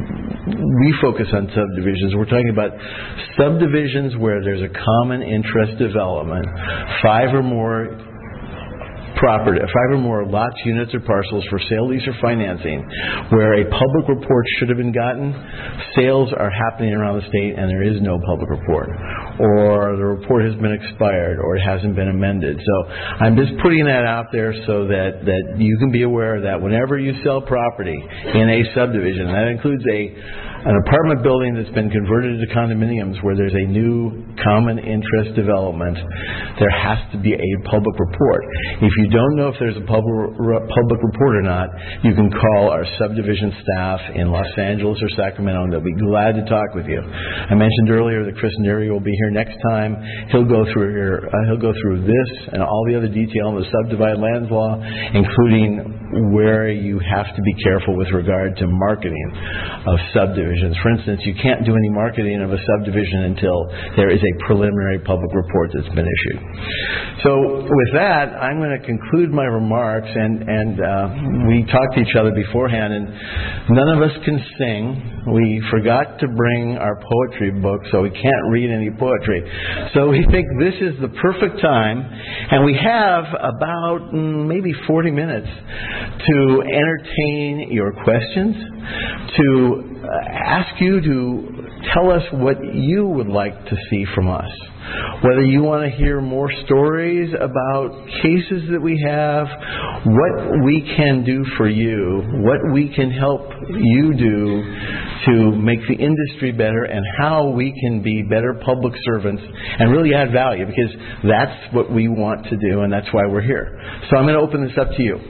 we focus on subdivisions, we're talking about subdivisions where there's a common interest development, five or more property, five or more lots, units, or parcels for sale, lease, or financing, where a public report should have been gotten. Sales are happening around the state and there is no public report, or the report has been expired, or it hasn't been amended. So I'm just putting that out there so that, that you can be aware that whenever you sell property in a subdivision, that includes a an apartment building that's been converted into condominiums where there's a new common interest development, there has to be a public report. If you don't know if there's a public public report or not, you can call our subdivision staff in Los Angeles or Sacramento, and they'll be glad to talk with you. I mentioned earlier that Chris Neary will be here next time. He'll go through here. Uh, he'll go through this and all the other detail in the subdivided lands law, including where you have to be careful with regard to marketing of subdivisions. For instance, you can't do any marketing of a subdivision until there is a preliminary public report that's been issued. So with that, I'm going to conclude my remarks, and, and uh, we talked to each other beforehand, and none of us can sing. We forgot to bring our poetry book, so we can't read any poetry. So we think this is the perfect time, and we have about mm, maybe forty minutes to entertain your questions, to uh, ask you to tell us what you would like to see from us. Whether you want to hear more stories about cases that we have, what we can do for you, what we can help you do to make the industry better, and how we can be better public servants and really add value, because that's what we want to do, and that's why we're here. So I'm going to open this up to you.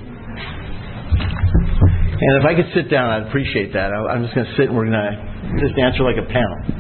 And if I could sit down, I'd appreciate that. I'm just going to sit and we're going to just answer like a panel.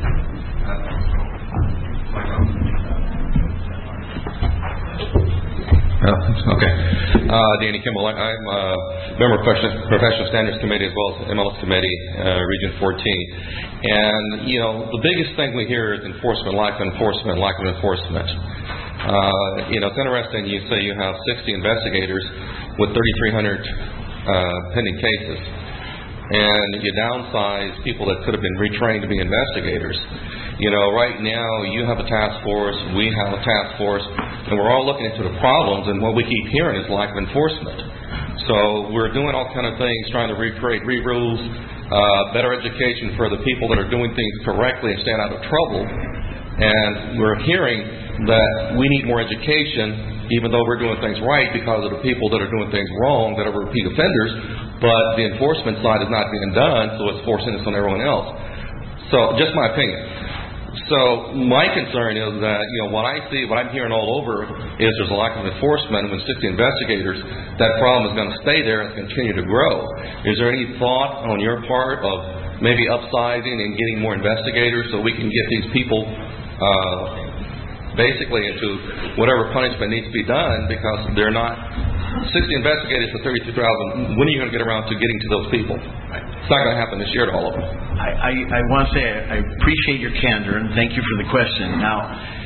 Oh, okay. Uh, Danny Kimball. I, I'm a member of Professional, Professional Standards Committee as well as M L S Committee, uh, Region fourteen. And, you know, the biggest thing we hear is enforcement, lack of enforcement, lack of enforcement. Uh, you know, it's interesting you say you have sixty investigators with thirty-three hundred uh, pending cases. And you downsize people that could have been retrained to be investigators. You know, right now you have a task force, we have a task force, and we're all looking into the problems, and what we keep hearing is lack of enforcement. So we're doing all kind of things, trying to recreate re-rules, uh, better education for the people that are doing things correctly and staying out of trouble. And we're hearing that we need more education, even though we're doing things right, because of the people that are doing things wrong, that are repeat offenders, but the enforcement side is not being done, so it's forcing this on everyone else. So, just my opinion. So, my concern is that, you know, what I see, what I'm hearing all over is there's a lack of enforcement. With sixty investigators, that problem is going to stay there and continue to grow. Is there any thought on your part of maybe upsizing and getting more investigators so we can get these people uh, basically into whatever punishment needs to be done, because they're not sixty investigators for thirty-two thousand. When are you going to get around to getting to those people? It's not going to happen this year to all of them. I, I, I want to say I, I appreciate your candor and thank you for the question. Now,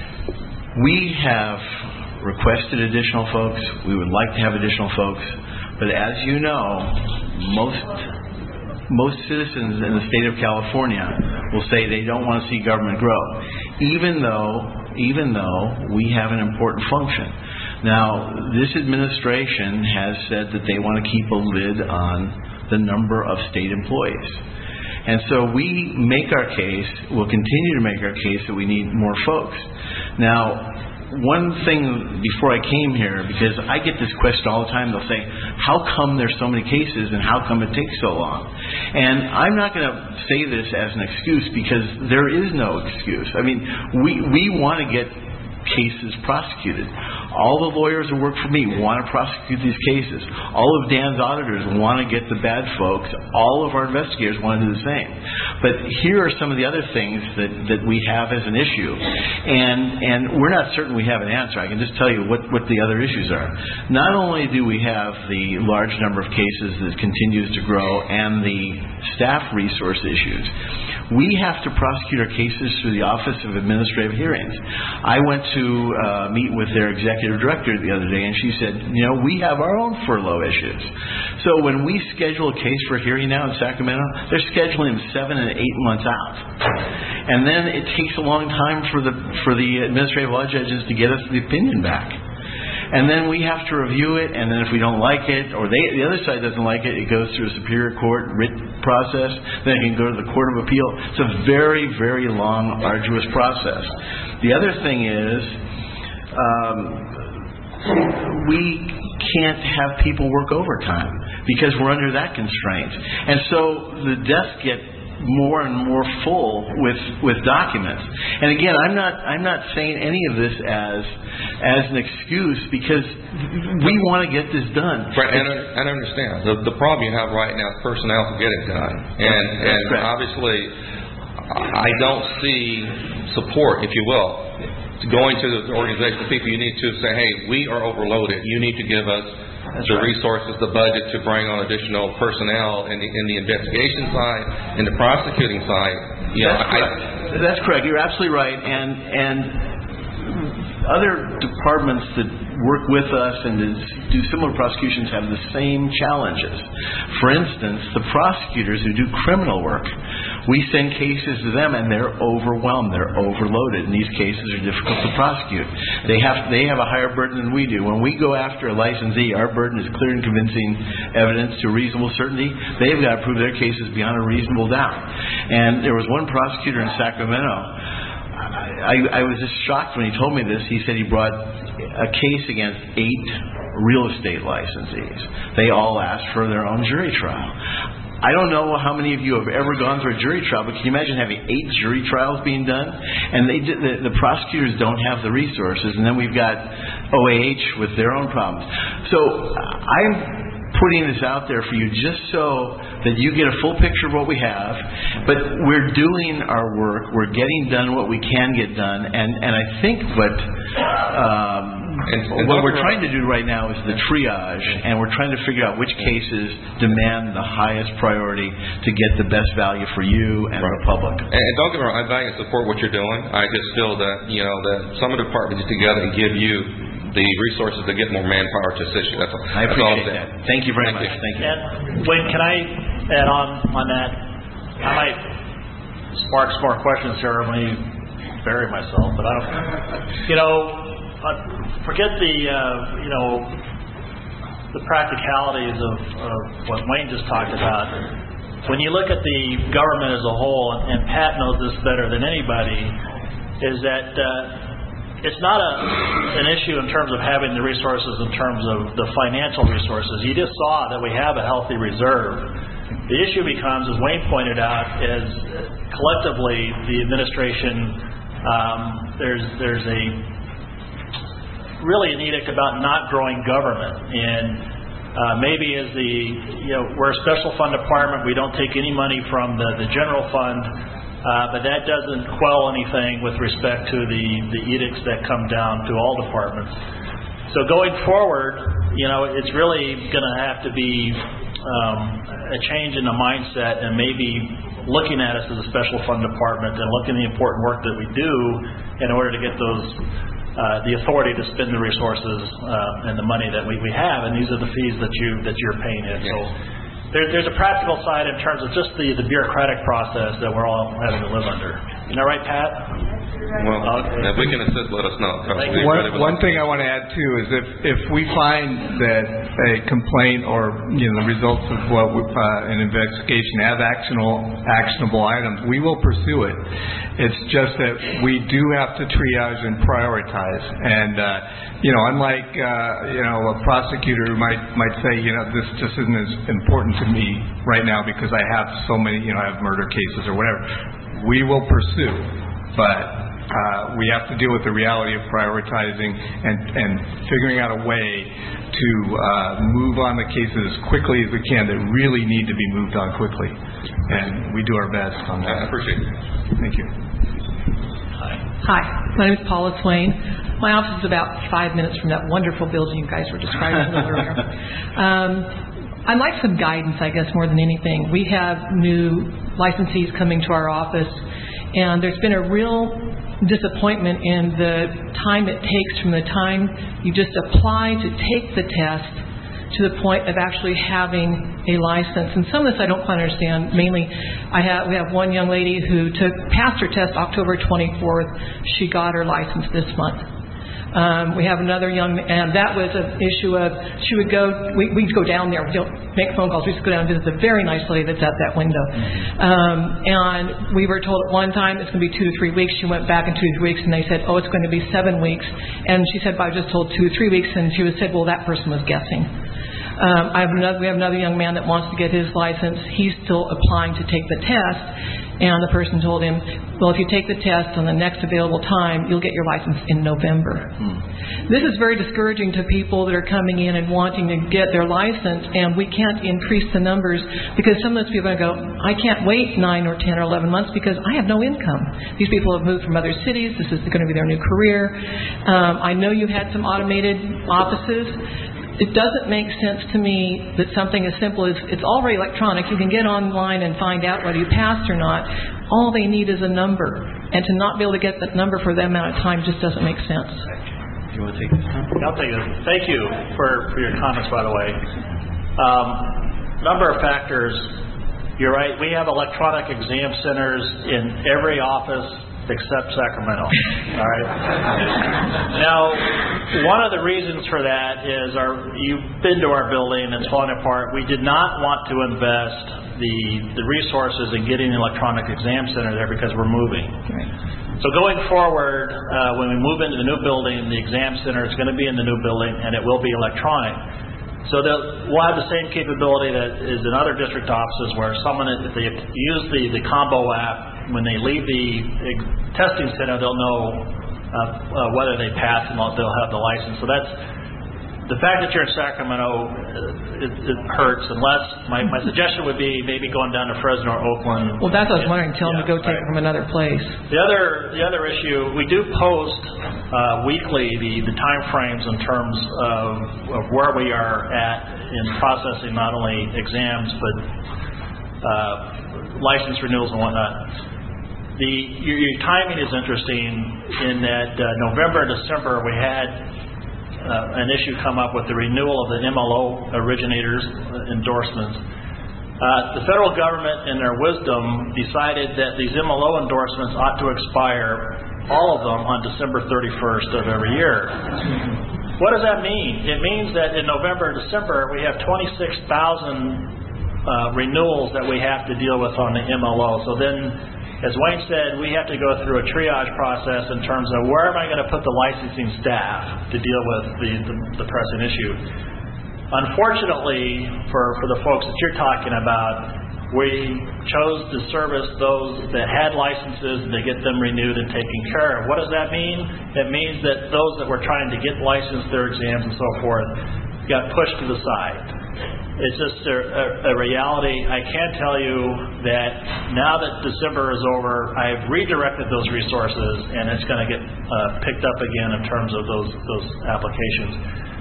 we have requested additional folks. We would like to have additional folks. But as you know, most most citizens in the state of California will say they don't want to see government grow, even though even though we have an important function. Now, this administration has said that they want to keep a lid on the number of state employees. And so we make our case, we'll continue to make our case that we need more folks. Now, one thing before I came here, because I get this question all the time, they'll say, how come there's so many cases and how come it takes so long? And I'm not going to say this as an excuse, because there is no excuse. I mean, we, we want to get cases prosecuted. All the lawyers who work for me want to prosecute these cases. All of Dan's auditors want to get the bad folks. All of our investigators want to do the same. But here are some of the other things that, that we have as an issue. And and we're not certain we have an answer. I can just tell you what, what the other issues are. Not only do we have the large number of cases that continues to grow and the staff resource issues, we have to prosecute our cases through the Office of Administrative Hearings. I went to uh, meet with their executive director the other day, and she said, you know, we have our own furlough issues. So when we schedule a case for hearing now in Sacramento, they're scheduling seven and eight months out. And then it takes a long time for the for the administrative law judges to get us the opinion back. And then we have to review it, and then if we don't like it, or they, the other side doesn't like it, it goes through a Superior Court writ process, then it can go to the Court of Appeal. It's a very, very long, arduous process. The other thing is, um, we can't have people work overtime because we're under that constraint. And so the desks get more and more full with with documents. And again, I'm not I'm not saying any of this as as an excuse, because we want to get this done. Right, and, and I understand the the problem you have right now is personnel to get it done, and and correct. Obviously, I don't see support, if you will, going to the organization of people. You need to say, hey, we are overloaded. You need to give us That's the right. resources, the budget to bring on additional personnel in the, in the investigation side, in the prosecuting side. You know, That's, I, correct. That's correct. You're absolutely right. And and other departments that work with us and do similar prosecutions have the same challenges. For instance, the prosecutors who do criminal work, We send cases to them, and they're overwhelmed. They're overloaded, and these cases are difficult to prosecute. They have they have a higher burden than we do. When we go after a licensee, our burden is clear and convincing evidence to reasonable certainty. They've got to prove their cases beyond a reasonable doubt. And there was one prosecutor in Sacramento. I, I was just shocked when he told me this. He said he brought a case against eight real estate licensees. They all asked for their own jury trial. I don't know how many of you have ever gone through a jury trial, but can you imagine having eight jury trials being done? And they did, the, the prosecutors don't have the resources, and then we've got O A H with their own problems. So I'm putting this out there for you just so that you get a full picture of what we have, but we're doing our work. We're getting done what we can get done, and, and I think what... Um, And, and what we're trying to do right now is the triage, and we're trying to figure out which cases demand the highest priority to get the best value for you and right. the public. And, and don't get me wrong, I value and support what you're doing. I just feel that, you know, that some of the departments get together and give you the resources to get more manpower to assist you. That's all. I appreciate that's all that. Thank you very Thank much. You. Thank you. And Wayne, can I add on on that? I might spark some more questions here when you bury myself, but I don't. You know. Uh, forget the, uh, you know, the practicalities of, of what Wayne just talked about. When you look at the government as a whole, and Pat knows this better than anybody, is that uh, it's not a, an issue in terms of having the resources in terms of the financial resources. You just saw that we have a healthy reserve. The issue becomes, as Wayne pointed out, is collectively the administration, um, there's there's a really an edict about not growing government, and uh, maybe as the, you know, we're a special fund department, we don't take any money from the, the general fund, uh, but that doesn't quell anything with respect to the, the edicts that come down to all departments. So going forward, you know, it's really going to have to be um, a change in the mindset, and maybe looking at us as a special fund department and looking at the important work that we do in order to get those Uh, the authority to spend the resources uh, and the money that we, we have, and these are the fees that you that you're paying in. Yes. So there, there's a practical side in terms of just the, the bureaucratic process that we're all having to live under. Isn't that right, Pat? Well, okay. If we can assist, let us know. One, one thing I want to add too is if if we find that a complaint or, you know, the results of what we, uh, an investigation have actionable actionable items, we will pursue it. It's just that we do have to triage and prioritize. And uh, you know, unlike uh, you know a prosecutor who might might say, you know, this just isn't as important to me right now because I have so many, you know, I have murder cases or whatever. We will pursue, but. Uh, we have to deal with the reality of prioritizing and, and figuring out a way to uh, move on the cases as quickly as we can that really need to be moved on quickly. And we do our best on that. I appreciate it. Thank you. Hi. Hi. My name is Paula Swain. My office is about five minutes from that wonderful building you guys were describing earlier. Um, I'd like some guidance, I guess, more than anything. We have new licensees coming to our office, and there's been a real disappointment in the time it takes from the time you just apply to take the test to the point of actually having a license. And some of this I don't quite understand. Mainly, I have we have one young lady who took passed her test October twenty-fourth. She got her license this month. Um, we have another young, and that was an issue of she would go. We we'd go down there. We don't make phone calls. We just go down and visit the very nice lady that's at that window. Um, and we were told at one time it's going to be two to three weeks. She went back in two to three weeks, and they said, oh, it's going to be seven weeks. And she said, but I was just told two to three weeks, and she was said, well, that person was guessing. Um, I have another, we have another young man that wants to get his license. He's still applying to take the test, and the person told him, well, if you take the test on the next available time, you'll get your license in November. Hmm. This is very discouraging to people that are coming in and wanting to get their license, and we can't increase the numbers because some of those people are going to go, I can't wait nine or ten or eleven months because I have no income. These people have moved from other cities. This is going to be their new career. Um, I know you had some automated offices. It doesn't make sense to me that something as simple as it's already electronic. You can get online and find out whether you passed or not. All they need is a number. And to not be able to get that number for that amount of time just doesn't make sense. Do you want to take this time? I'll take it. Thank you for, for your comments, by the way. Um, number of factors You're right. We have electronic exam centers in every office except Sacramento. All right. Now, one of the reasons for that is our. You've been to our building; it's falling apart. We did not want to invest the the resources in getting an electronic exam center there because we're moving. Right. So going forward, uh, when we move into the new building, the exam center is going to be in the new building, and it will be electronic. So we'll have the same capability that is in other district offices where someone, if they use the, the combo app, when they leave the testing center, they'll know uh, uh, whether they pass and they'll have the license. So that's the fact that you're in Sacramento, uh, it, it hurts. Unless my, my suggestion would be maybe going down to Fresno or Oakland. Well, that's what I was wondering. Tell yeah, them to go take right. it from another place. The other the other issue, we do post uh, weekly the, the time frames in terms of, of where we are at in processing not only exams but uh, license renewals and whatnot. The your, your timing is interesting in that uh, November and December we had uh, an issue come up with the renewal of the M L O originators endorsements. Uh, the federal government, in their wisdom, decided that these M L O endorsements ought to expire, all of them, on December thirty-first of every year. What does that mean? It means that in November and December we have twenty-six thousand uh, renewals that we have to deal with on the M L O. So then, as Wayne said, we have to go through a triage process in terms of where am I going to put the licensing staff to deal with the, the, the pressing issue. Unfortunately, for, for the folks that you're talking about, we chose to service those that had licenses and to get them renewed and taken care of. What does that mean? It means that those that were trying to get licensed, their exams and so forth, got pushed to the side. It's just a, a, a reality. I can tell you that now that December is over, I've redirected those resources, and it's going to get uh, picked up again in terms of those those applications.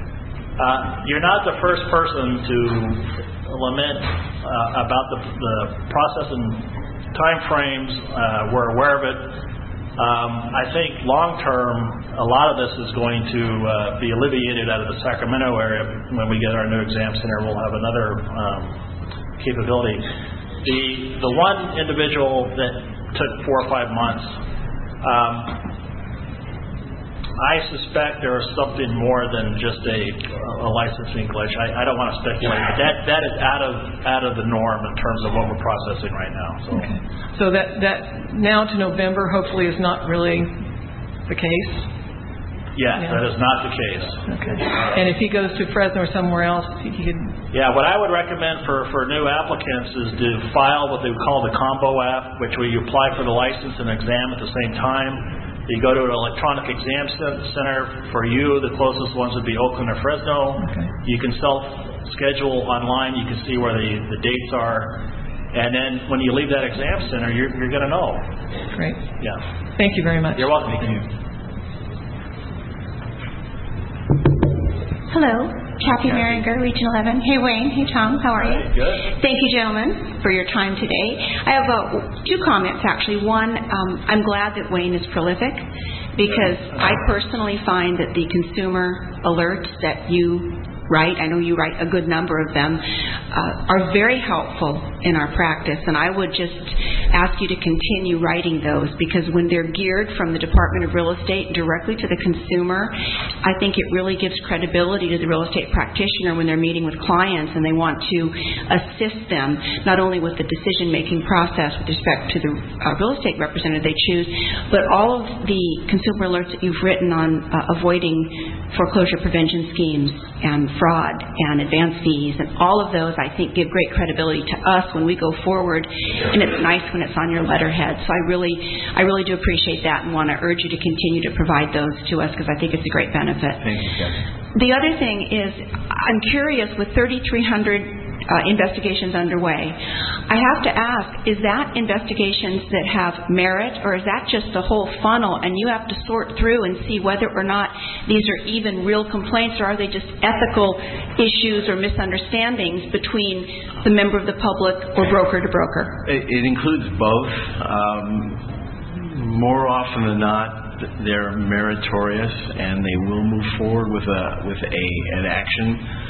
Uh, you're not the first person to lament uh, about the, the process and time frames. Uh, we're aware of it. Um, I think long term, a lot of this is going to uh, be alleviated out of the Sacramento area. When we get our new exam center, we'll have another um, capability. The the one individual that took four or five months, um, I suspect there is something more than just a, a licensing glitch. I, I don't want to speculate, but that, that is out of out of the norm in terms of what we're processing right now. So, okay. So that that now to November hopefully is not really the case. Yes, yeah. That is not the case. Okay. And if he goes to Fresno or somewhere else, he could. Yeah, what I would recommend for, for new applicants is to file what they call the combo app, which where you apply for the license and exam at the same time. You go to an electronic exam center. For you, the closest ones would be Oakland or Fresno. Okay. You can self-schedule online. You can see where the, the dates are. And then when you leave that exam center, you're, you're going to know. Great. Yeah. Thank you very much. You're welcome. Thank you. Hello. Kathy Maringer, Region eleven. Hey, Wayne. Hey, Tom. How are you? Good. Thank you, gentlemen, for your time today. I have uh, two comments, actually. One, um, I'm glad that Wayne is prolific because I personally find that the consumer alerts that you write, I know you write a good number of them, uh, are very helpful in our practice. And I would just ask you to continue writing those because when they're geared from the Department of Real Estate directly to the consumer, I think it really gives credibility to the real estate practitioner when they're meeting with clients and they want to assist them not only with the decision-making process with respect to the uh, real estate representative they choose, but all of the consumer alerts that you've written on uh, avoiding foreclosure prevention schemes and fraud and advance fees and all of those I think give great credibility to us when we go forward, and it's nice when it's on your letterhead. So I really I really do appreciate that and want to urge you to continue to provide those to us because I think it's a great benefit. Thank you, Kathy. The other thing is I'm curious with thirty-three hundred uh, investigations underway, I have to ask, is that investigations that have merit or is that just the whole funnel and you have to sort through and see whether or not these are even real complaints or are they just ethical issues or misunderstandings between the member of the public or broker to broker? It, it includes both. Um, more often than not, they're meritorious and they will move forward with a with a an action.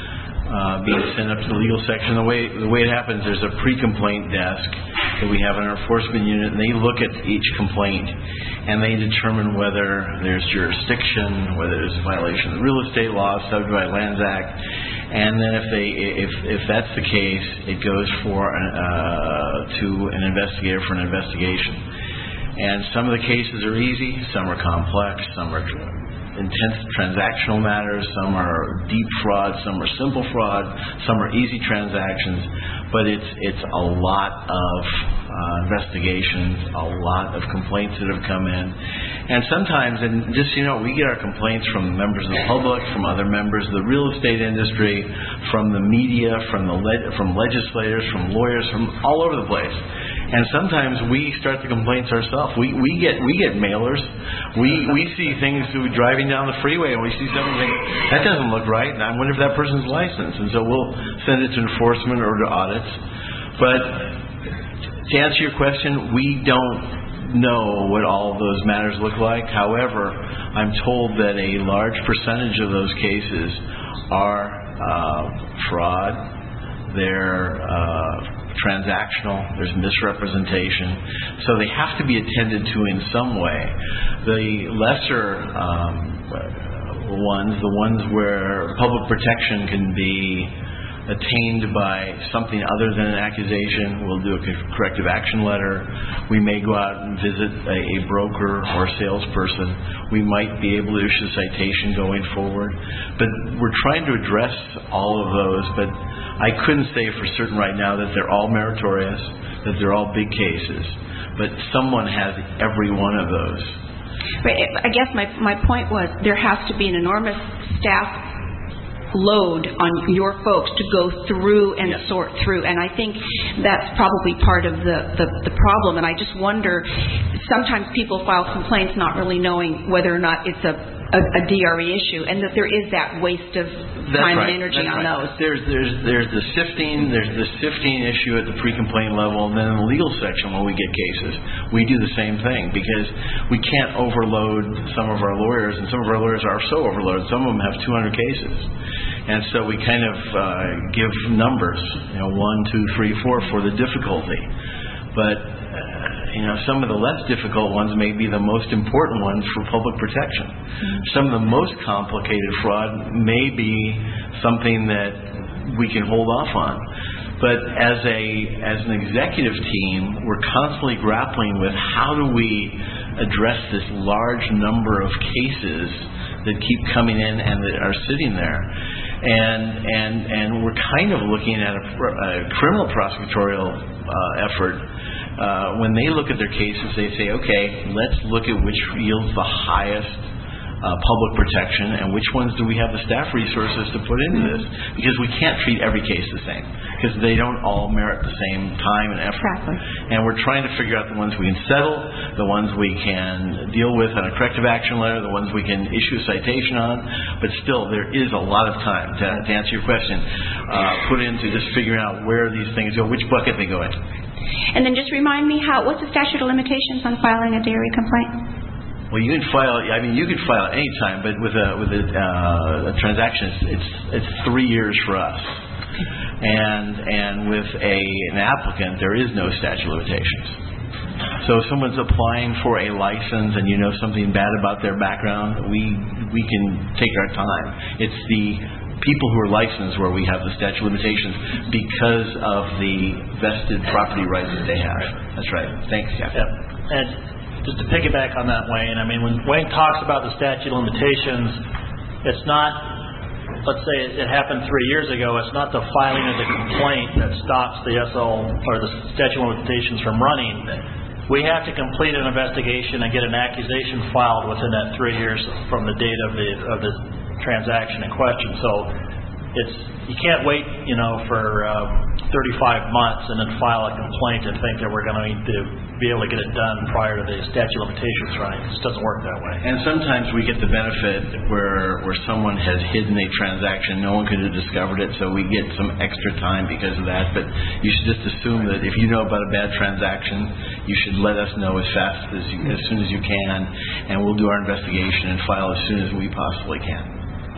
uh, being sent up to the legal section. The way the way it happens, there's a pre-complaint desk that we have in our enforcement unit, and they look at each complaint, and they determine whether there's jurisdiction, whether there's a violation of the Real Estate Law, Subdivided Lands Act, and then if they if if that's the case, it goes for an, uh, to an investigator for an investigation. And some of the cases are easy, some are complex, some are intense transactional matters, some are deep fraud, some are simple fraud, some are easy transactions, but it's it's a lot of uh, investigations, a lot of complaints that have come in. And sometimes, and just so you know, we get our complaints from members of the public, from other members of the real estate industry, from the media, from the le- from legislators, from lawyers, from all over the place. And sometimes we start the complaints ourselves. We we get we get mailers. We we see things through driving down the freeway, and we see something think, that doesn't look right, and I wonder if that person's licensed. And so we'll send it to enforcement or to audits. But to answer your question, we don't know what all of those matters look like. However, I'm told that a large percentage of those cases are uh, fraud. They're uh, transactional, there's misrepresentation, so they have to be attended to in some way. The lesser um, ones, the ones where public protection can be attained by something other than an accusation, we'll do a corrective action letter. We may go out and visit a, a broker or a salesperson. We might be able to issue a citation going forward. But we're trying to address all of those, but I couldn't say for certain right now that they're all meritorious, that they're all big cases, but someone has every one of those. Right. I guess my my point was there has to be an enormous staff load on your folks to go through and yes. sort through, and I think that's probably part of the, the, the problem. And I just wonder, sometimes people file complaints not really knowing whether or not it's a A, a D R E issue, and that there is that waste of time right. and energy That's on right. those. There's there's there's the sifting, there's the sifting issue at the pre-complaint level, and then in the legal section when we get cases, we do the same thing because we can't overload some of our lawyers, and some of our lawyers are so overloaded. Some of them have two hundred cases, and so we kind of uh, give numbers, you know, one, two, three, four for the difficulty, but. You know, some of the less difficult ones may be the most important ones for public protection. Mm-hmm. Some of the most complicated fraud may be something that we can hold off on. But as a as an executive team, we're constantly grappling with how do we address this large number of cases that keep coming in and that are sitting there. And and and we're kind of looking at a, a criminal prosecutorial uh, effort. Uh, when they look at their cases, they say, okay, let's look at which yields the highest uh, public protection and which ones do we have the staff resources to put into this, because we can't treat every case the same because they don't all merit the same time and effort. Exactly. And we're trying to figure out the ones we can settle, the ones we can deal with on a corrective action letter, the ones we can issue a citation on, but still there is a lot of time to, to answer your question, uh, put into just figuring out where these things go, which bucket they go in. And then just remind me, how what's the statute of limitations on filing a D R E complaint? Well, you can file. I mean, you can file any time, but with a with a, uh, a transaction, it's, it's it's three years for us. And and with a an applicant, there is no statute of limitations. So if someone's applying for a license and you know something bad about their background, we we can take our time. It's the people who are licensed where we have the statute of limitations because of the vested property rights that they have. That's right. Thanks, Jeff. Yep. And just to piggyback on that, Wayne, I mean, when Wayne talks about the statute of limitations, it's not, let's say it happened three years ago, it's not the filing of the complaint that stops the S O or the statute of limitations from running. We have to complete an investigation and get an accusation filed within that three years from the date of the of the transaction in question. So it's you can't wait, you know, for um, thirty-five months and then file a complaint and think that we're going to be able to get it done prior to the statute of limitations running. It just doesn't work that way. And sometimes we get the benefit where where someone has hidden a transaction, no one could have discovered it, so we get some extra time because of that. But you should just assume that if you know about a bad transaction, you should let us know as fast as you, as soon as you can, and we'll do our investigation and file as soon as we possibly can.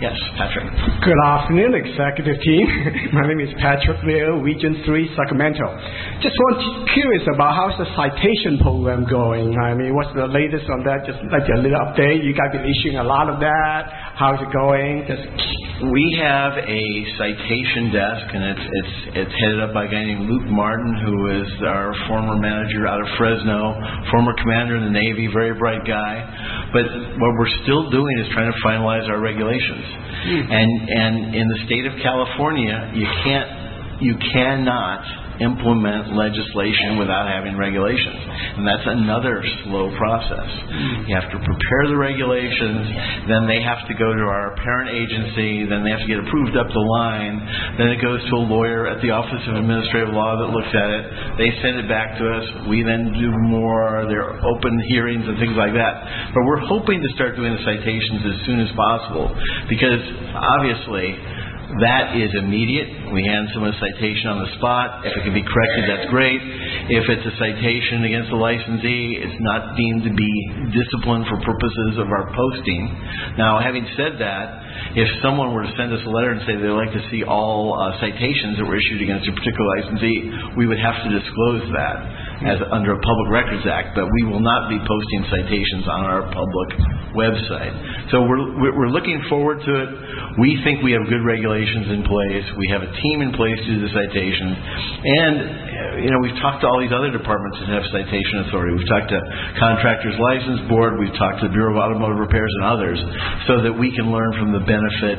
Yes, Patrick. Good afternoon, executive team. My name is Patrick Leo, Region three, Sacramento. Just want curious about how's the citation program going? I mean, what's the latest on that? Just like a little update. You guys been issuing a lot of that. How's it going? Just We have a citation desk, and it's it's it's headed up by a guy named Luke Martin, who is our former manager out of Fresno, former commander in the Navy, very bright guy. But what we're still doing is trying to finalize our regulations. Mm. And and in the state of California, you can't you cannot implement legislation without having regulations. And that's another slow process. Mm. You have to prepare the regulations, then they have to go to our parent agency, then they have to get approved up the line, then it goes to a lawyer at the Office of Administrative Law that looks at it, they send it back to us, we then do more, there are open hearings and things like that. But we're hoping to start doing the citations as soon as possible, because obviously that is immediate. We hand someone a citation on the spot. If it can be corrected, that's great. If it's a citation against a licensee, it's not deemed to be discipline for purposes of our posting. Now, having said that, if someone were to send us a letter and say they'd like to see all uh, citations that were issued against a particular licensee, we would have to disclose that as under a Public Records Act, but we will not be posting citations on our public website. So we're we're looking forward to it. We think we have good regulations in place. We have a team in place to do the citations. And, you know, we've talked to all these other departments that have citation authority. We've talked to Contractors License Board. We've talked to the Bureau of Automotive Repairs and others, so that we can learn from the benefit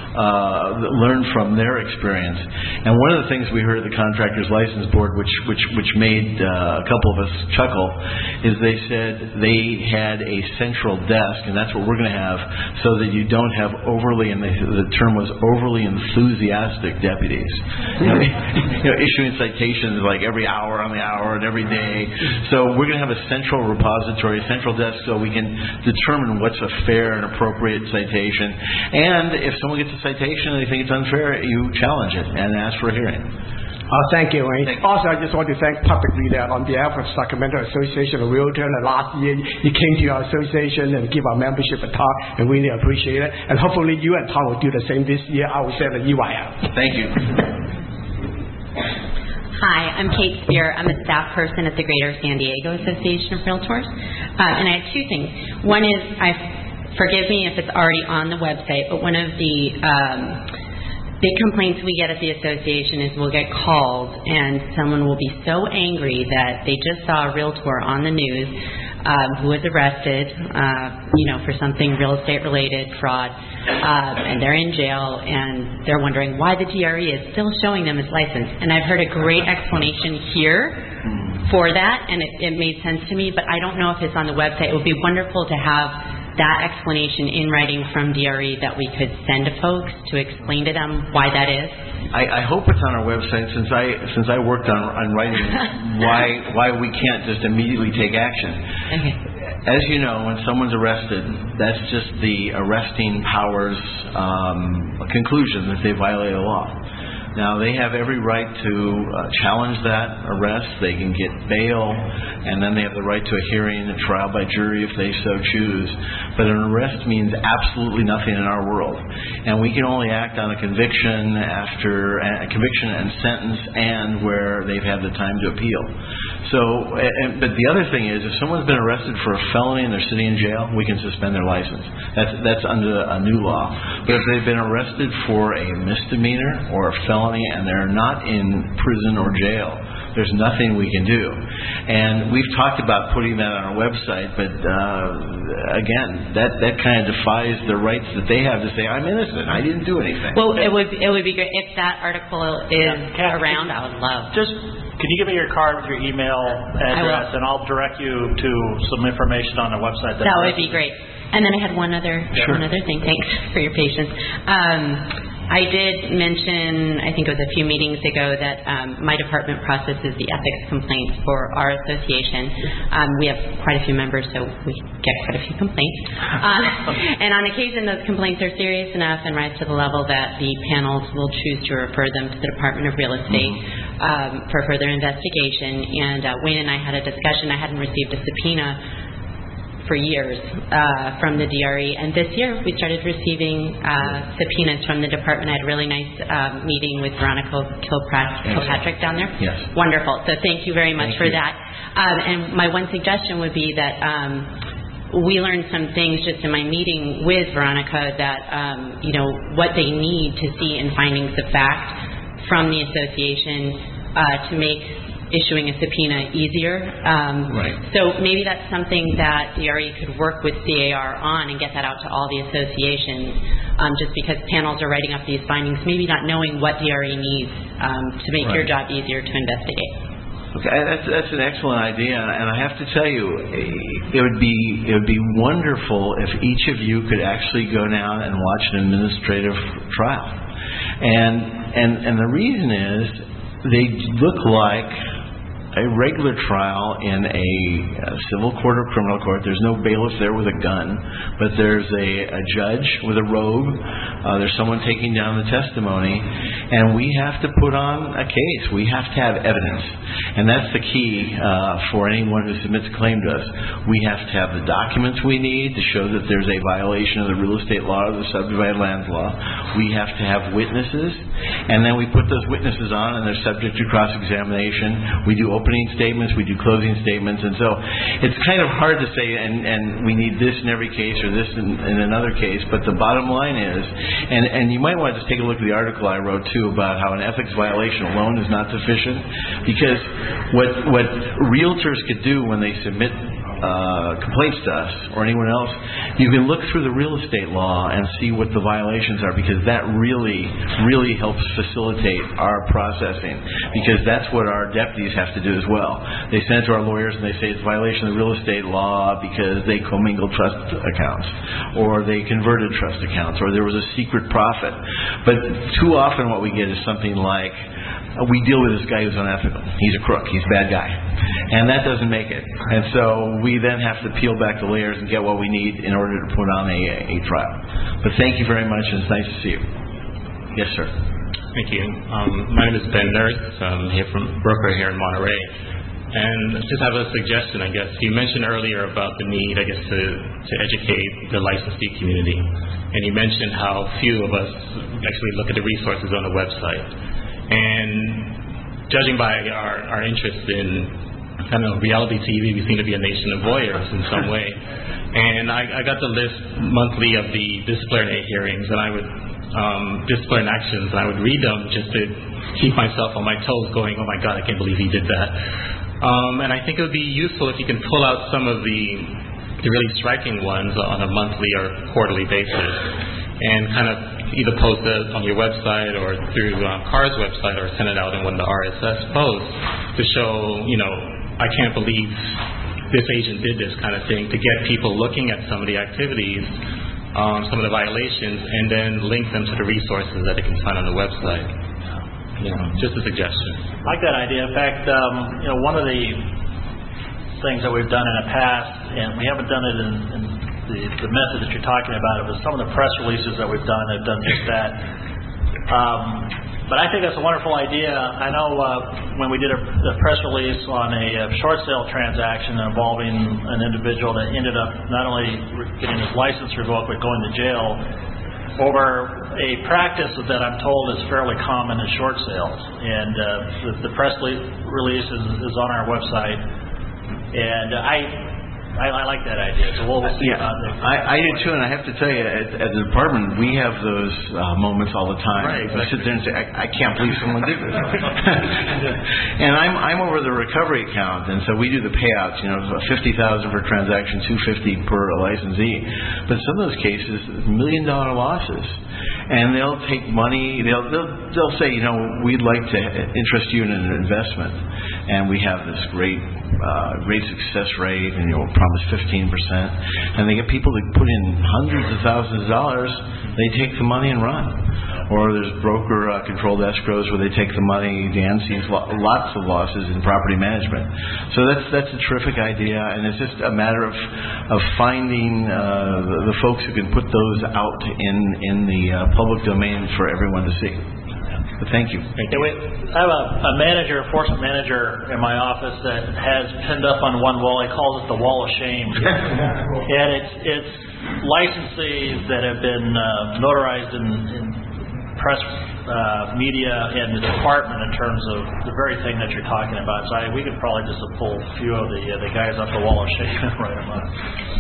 Uh, learn from their experience. And one of the things we heard at the Contractors License Board, which which which made uh, a couple of us chuckle, is they said they had a central desk, and that's what we're going to have, so that you don't have overly, and the, the term was overly enthusiastic deputies, you know, you know, issuing citations like every hour on the hour and every day. So we're going to have a central repository, a central desk, so we can determine what's a fair and appropriate citation. And if someone gets a citation and they think it's unfair, you challenge it and ask for a hearing. Oh, thank you, Wayne. Thank also, I just want to thank publicly that on behalf of Sacramento Association of Realtors, last year you came to our association and give our membership a talk, and we really appreciate it. And hopefully you and Tom will do the same this year. I will send an E Y L. Thank you. Hi, I'm Kate Spear. I'm a staff person at the Greater San Diego Association of Realtors. Uh, and I have two things. One is, I forgive me if it's already on the website, but one of the um, big complaints we get at the association is we'll get called and someone will be so angry that they just saw a realtor on the news um, who was arrested, uh, you know, for something real estate related, fraud, uh, and they're in jail and they're wondering why the D R E is still showing them his license. And I've heard a great explanation here for that, and it, it made sense to me, but I don't know if it's on the website. It would be wonderful to have that explanation in writing from D R E that we could send to folks to explain to them why that is. I, I hope it's on our website, since I since I worked on on writing why why we can't just immediately take action. Okay. As you know, when someone's arrested, that's just the arresting power's um, conclusion that they violated the law. Now, they have every right to uh, challenge that arrest. They can get bail, and then they have the right to a hearing, a trial by jury if they so choose. But an arrest means absolutely nothing in our world. And we can only act on a conviction after a conviction and sentence, and where they've had the time to appeal. So, and, but the other thing is, if someone's been arrested for a felony and they're sitting in jail, we can suspend their license. That's that's under a new law. But if they've been arrested for a misdemeanor or a felony and they're not in prison or jail, there's nothing we can do. And we've talked about putting that on our website, but uh, again, that, that kind of defies the rights that they have to say, I'm innocent, I didn't do anything. Well, it would it would be great if that article is yeah. around. I would love. Just can you give me your card with your email address, and I'll direct you to some information on the website. That, that would be great. And then I had one other sure. one other thing. Thanks for your patience. Um, I did mention, I think it was a few meetings ago, that um, my department processes the ethics complaints for our association. Um, we have quite a few members, so we get quite a few complaints. Uh, and on occasion, those complaints are serious enough and rise to the level that the panels will choose to refer them to the Department of Real Estate um, for further investigation. And uh, Wayne and I had a discussion. I hadn't received a subpoena for years uh, from the D R E. And this year we started receiving uh, subpoenas from the department. I had a really nice uh, meeting with Veronica Kilpatrick, Kilpatrick down there. Yes. Wonderful. So thank you very much thank for you. that. Um, and my one suggestion would be that um, we learned some things just in my meeting with Veronica that, um, you know, what they need to see in findings of fact from the association uh, to make issuing a subpoena easier. Um, right. So maybe that's something that D R E could work with C A R on and get that out to all the associations, um, just because panels are writing up these findings, maybe not knowing what D R E needs um, to make right. your job easier to investigate. Okay, that's that's an excellent idea, and I have to tell you, it would be it would be wonderful if each of you could actually go down and watch an administrative trial, and and and the reason is they look like a regular trial in a, a civil court or criminal court. There's no bailiff there with a gun, but there's a, a judge with a robe. Uh, there's someone taking down the testimony, and we have to put on a case. We have to have evidence, and that's the key uh, for anyone who submits a claim to us. We have to have the documents we need to show that there's a violation of the real estate law or the subdivided lands law. We have to have witnesses, and then we put those witnesses on, and they're subject to cross-examination. We do opening statements, we do closing statements, and so it's kind of hard to say, and, and we need this in every case or this in, in another case, but the bottom line is, and, and you might want to just take a look at the article I wrote too about how an ethics violation alone is not sufficient, because what, what realtors could do when they submit Uh, complaints to us or anyone else, you can look through the real estate law and see what the violations are, because that really, really helps facilitate our processing, because that's what our deputies have to do as well. They send it to our lawyers and they say it's a violation of the real estate law because they commingled trust accounts, or they converted trust accounts, or there was a secret profit. But too often what we get is something like, we deal with this guy who's unethical. He's a crook. He's a bad guy. And that doesn't make it. And so we then have to peel back the layers and get what we need in order to put on a, a trial. But thank you very much, and it's nice to see you. Yes, sir. Thank you. Um, my name is Ben Nurse. I'm here from broker here in Monterey. And I just have a suggestion, I guess. You mentioned earlier about the need, I guess, to, to educate the licensee community. And you mentioned how few of us actually look at the resources on the website. And judging by our, our interest in kind of reality T V, we seem to be a nation of voyeurs in some way. And I, I got the list monthly of the disciplinary hearings, and I would um, discipline actions, and I would read them just to keep myself on my toes, going, "Oh my God, I can't believe he did that." Um, and I think it would be useful if you can pull out some of the the really striking ones on a monthly or quarterly basis, and kind of either post it on your website or through um, C A R's website, or send it out in one of the R S S posts to show, you know, I can't believe this agent did this kind of thing, to get people looking at some of the activities, um, some of the violations, and then link them to the resources that they can find on the website. You know, just a suggestion. I like that idea. In fact, um, you know, one of the things that we've done in the past, and we haven't done it in, in The, the method that you're talking about, it was some of the press releases that we've done have done just that. Um, but I think that's a wonderful idea. I know uh, when we did a, a press release on a, a short sale transaction involving an individual that ended up not only getting his license revoked but going to jail over a practice that I'm told is fairly common in short sales. And uh, the, the press release is, is on our website. And I I, I like that idea. So we'll see yeah, about that. I, I do too, and I have to tell you, at, at the department, we have those uh, moments all the time. Right, exactly. I sit there and say, I, I can't believe someone did this. And I'm I'm over the recovery account, and so we do the payouts. You know, fifty thousand per transaction, two fifty per licensee. But some of those cases, million dollar losses, and they'll take money. They'll they'll they'll say, you know, we'd like to interest you in an investment, and we have this great. Uh, great success rate, and you'll promise fifteen percent, and they get people to put in hundreds of thousands of dollars. They take the money and run. Or there's broker uh, controlled escrows where they take the money. Dan sees lo- lots of losses in property management. So that's that's a terrific idea, and it's just a matter of of finding uh, the, the folks who can put those out in in the uh, public domain for everyone to see. But thank you. Thank you. Yeah, we, I have a, a manager, enforcement manager in my office that has pinned up on one wall. He calls it the wall of shame. And it's it's licensees that have been uh, notarized in, in press, uh, media, and the department in terms of the very thing that you're talking about. So I, we could probably just pull a few of the uh, the guys up the wall of shame and write them up.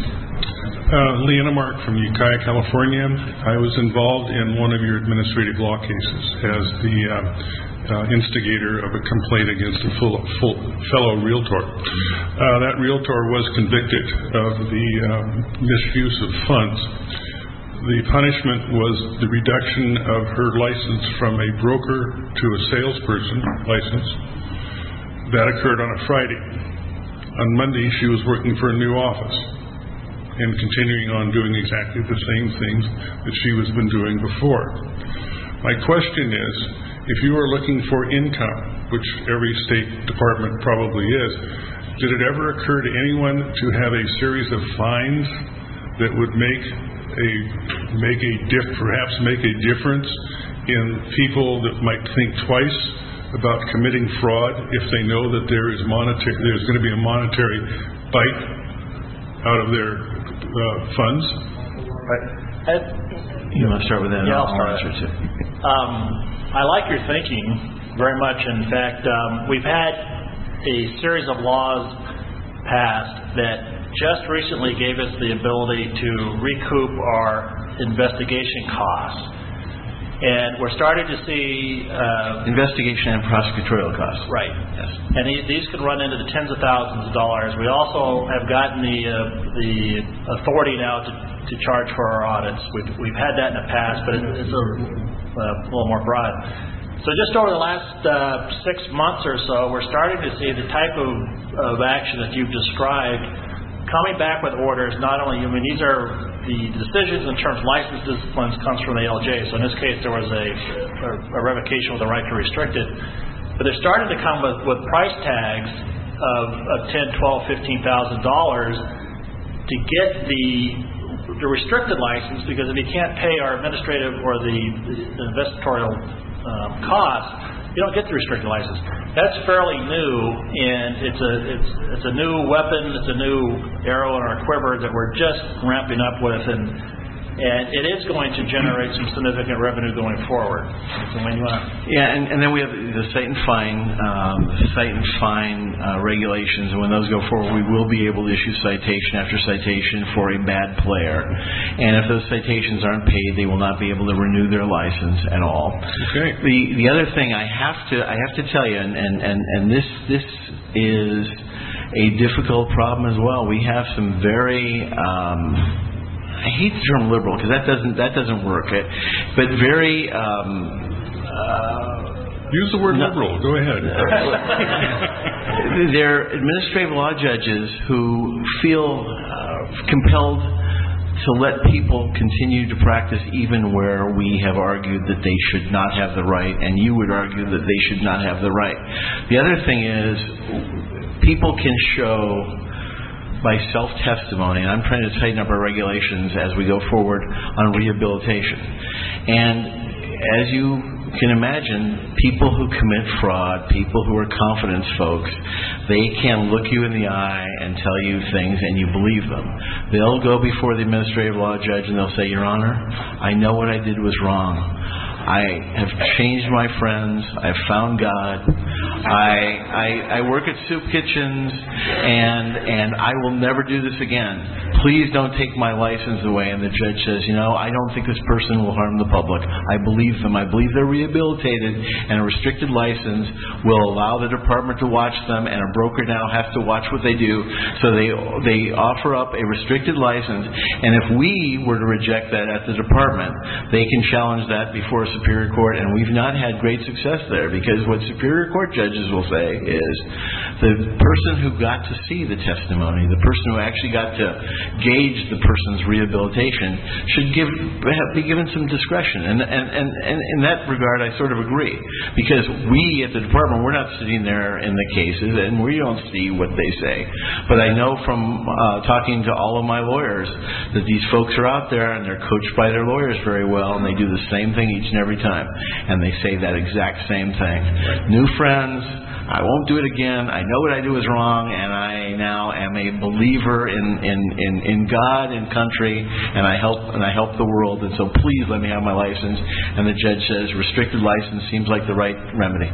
Uh, Leanna Mark from Ukiah, California. I was involved in one of your administrative law cases as the uh, uh, instigator of a complaint against a full, full fellow realtor. Uh, that realtor was convicted of the um, misuse of funds. The punishment was the reduction of her license from a broker to a salesperson license. That occurred on a Friday. On Monday, she was working for a new office and continuing on doing exactly the same things that she was been doing before. My question is, if you are looking for income, which every state department probably is, did it ever occur to anyone to have a series of fines that would make a make a diff, perhaps make a difference in people that might think twice about committing fraud if they know that there is monetary, there's going to be a monetary bite out of their Uh, funds? Right. Ed, you want to start with that? Yeah, I'll start. Um, I like your thinking very much. In fact, um, we've had a series of laws passed that just recently gave us the ability to recoup our investigation costs. And we're starting to see... Uh, investigation and prosecutorial costs. Right. Yes. And these, these could run into the tens of thousands of dollars. We also have gotten the uh, the authority now to, to charge for our audits. We've, we've had that in the past, but it, it's a, uh, a little more broad. So just over the last uh, six months or so, we're starting to see the type of, of action that you've described coming back with orders. Not only, I mean, these are the decisions in terms of license disciplines comes from the A L J. So in this case, there was a, a, a revocation with the right to restrict it. But they're starting to come with, with price tags of, of ten, twelve, fifteen thousand dollars to get the the restricted license, because if you can't pay our administrative or the, the investigatorial um, costs, you don't get the restricted license. That's fairly new, and it's a it's it's a new weapon, it's a new arrow in our quiver that we're just ramping up with, and and it is going to generate some significant revenue going forward. So when you want yeah, and, and then we have the cite and fine, um, cite and fine uh, regulations, and when those go forward, we will be able to issue citation after citation for a bad player. And if those citations aren't paid, they will not be able to renew their license at all. Okay. The the other thing I have to I have to tell you, and and, and, and this this is a difficult problem as well. We have some very um, I hate the term liberal because that doesn't that doesn't work. It, but very um, uh, use the word no, liberal. Go ahead. They're administrative law judges who feel uh, compelled to let people continue to practice even where we have argued that they should not have the right, and you would argue that they should not have the right. The other thing is, people can show by self-testimony, and I'm trying to tighten up our regulations as we go forward on rehabilitation. And as you can imagine, people who commit fraud, people who are confidence folks, they can look you in the eye and tell you things and you believe them. They'll go before the administrative law judge and they'll say, Your Honor, I know what I did was wrong. I have changed my friends. I've found God. I, I I work at soup kitchens, and and I will never do this again. Please don't take my license away. And the judge says, you know, I don't think this person will harm the public. I believe them. I believe they're rehabilitated, and a restricted license will allow the department to watch them, and a broker now has to watch what they do. So they they offer up a restricted license, and if we were to reject that at the department, they can challenge that before a Superior Court, and we've not had great success there, because what Superior Court judges will say is the person who got to see the testimony, the person who actually got to gauge the person's rehabilitation, should give be given some discretion. And, and, and, and in that regard, I sort of agree, because we at the department, we're not sitting there in the cases, and we don't see what they say. But I know from uh, talking to all of my lawyers that these folks are out there, and they're coached by their lawyers very well, and they do the same thing each and every every time, and they say that exact same thing. New friends, I won't do it again. I know what I do is wrong, and I now am a believer in, in, in, in God and country, and I help and I help the world. And so, please let me have my license. And the judge says, restricted license seems like the right remedy.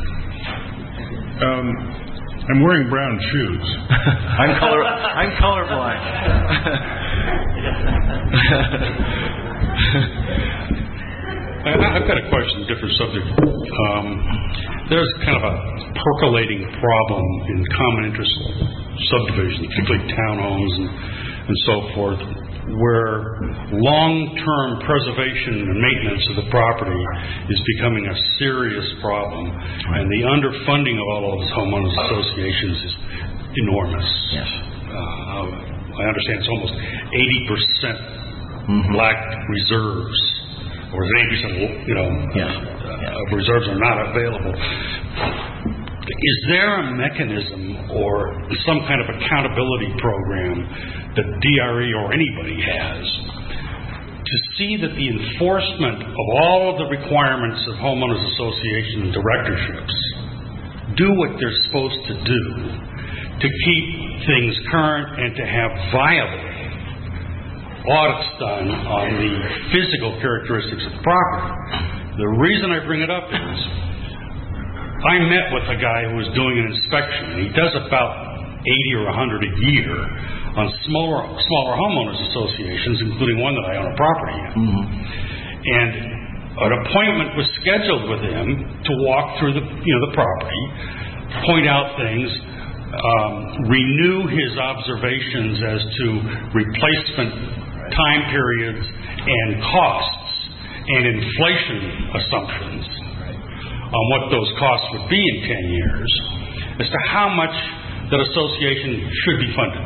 Um, I'm wearing brown shoes. I'm color. I'm colorblind. I've got a question, different subject. Um, there's kind of a percolating problem in common interest subdivisions, particularly townhomes and, and so forth, where long-term preservation and maintenance of the property is becoming a serious problem, and the underfunding of all of those homeowners associations is enormous. Yes. Uh, I understand it's almost eighty percent mm-hmm. black reserves. Or eighty percent, you know, yes. uh, of reserves are not available. Is there a mechanism or some kind of accountability program that D R E or anybody has to see that the enforcement of all of the requirements of homeowners association directorships do what they're supposed to do to keep things current and to have viable audits done on the physical characteristics of the property? The reason I bring it up is I met with a guy who was doing an inspection. He does about eighty or one hundred a year on smaller smaller homeowners associations, including one that I own a property in. Mm-hmm. And an appointment was scheduled with him to walk through the you know the property, point out things, um, renew his observations as to replacement time periods and costs and inflation assumptions on what those costs would be in ten years as to how much that association should be funded.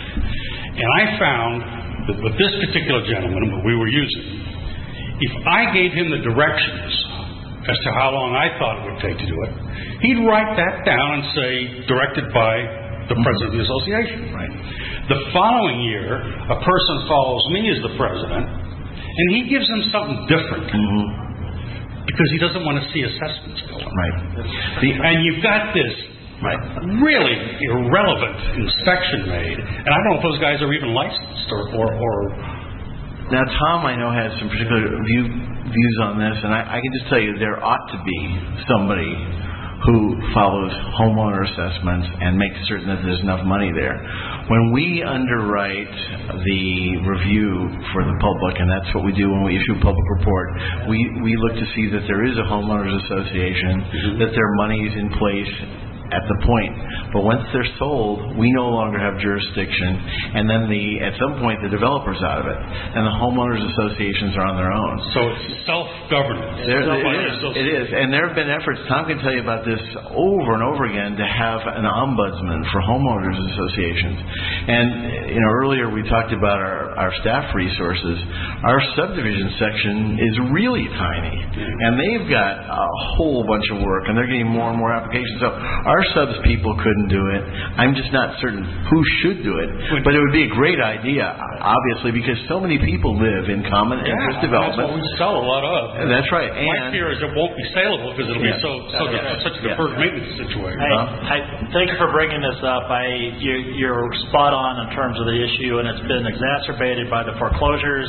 And I found that with this particular gentleman that we were using, if I gave him the directions as to how long I thought it would take to do it, he'd write that down and say, directed by the president of the association. Right. The following year, a person follows me as the president, and he gives them something different mm-hmm. because he doesn't want to see assessments go up. Right. The, and you've got this right. really irrelevant inspection made, and I don't know if those guys are even licensed or. or, or now, Tom, I know, has some particular view, views on this, and I, I can just tell you there ought to be somebody who follows homeowner assessments and makes certain that there's enough money there. When we underwrite the review for the public, and that's what we do when we issue a public report, we, we look to see that there is a homeowners association, mm-hmm. that their money is in place at the point. But once they're sold, we no longer have jurisdiction, and then the at some point the developer's out of it, and the homeowners associations are on their own. So it's self-governance. There, it, is, it is, and there have been efforts. Tom can tell you about this over and over again to have an ombudsman for homeowners associations. And you know, earlier we talked about our, our staff resources. Our subdivision section is really tiny, and they've got a whole bunch of work, and they're getting more and more applications. So our subs people couldn't do it. I'm just not certain who should do it. But it would be a great idea, obviously, because so many people live in common yeah, interest development. That's what we sell a lot of. And that's right. My And fear is it won't be saleable because it'll yeah, be so, so yeah, such a yeah, deferred yeah. maintenance situation. Hey, I, thank you for bringing this up. I, you, you're spot on in terms of the issue, and it's been exacerbated by the foreclosures.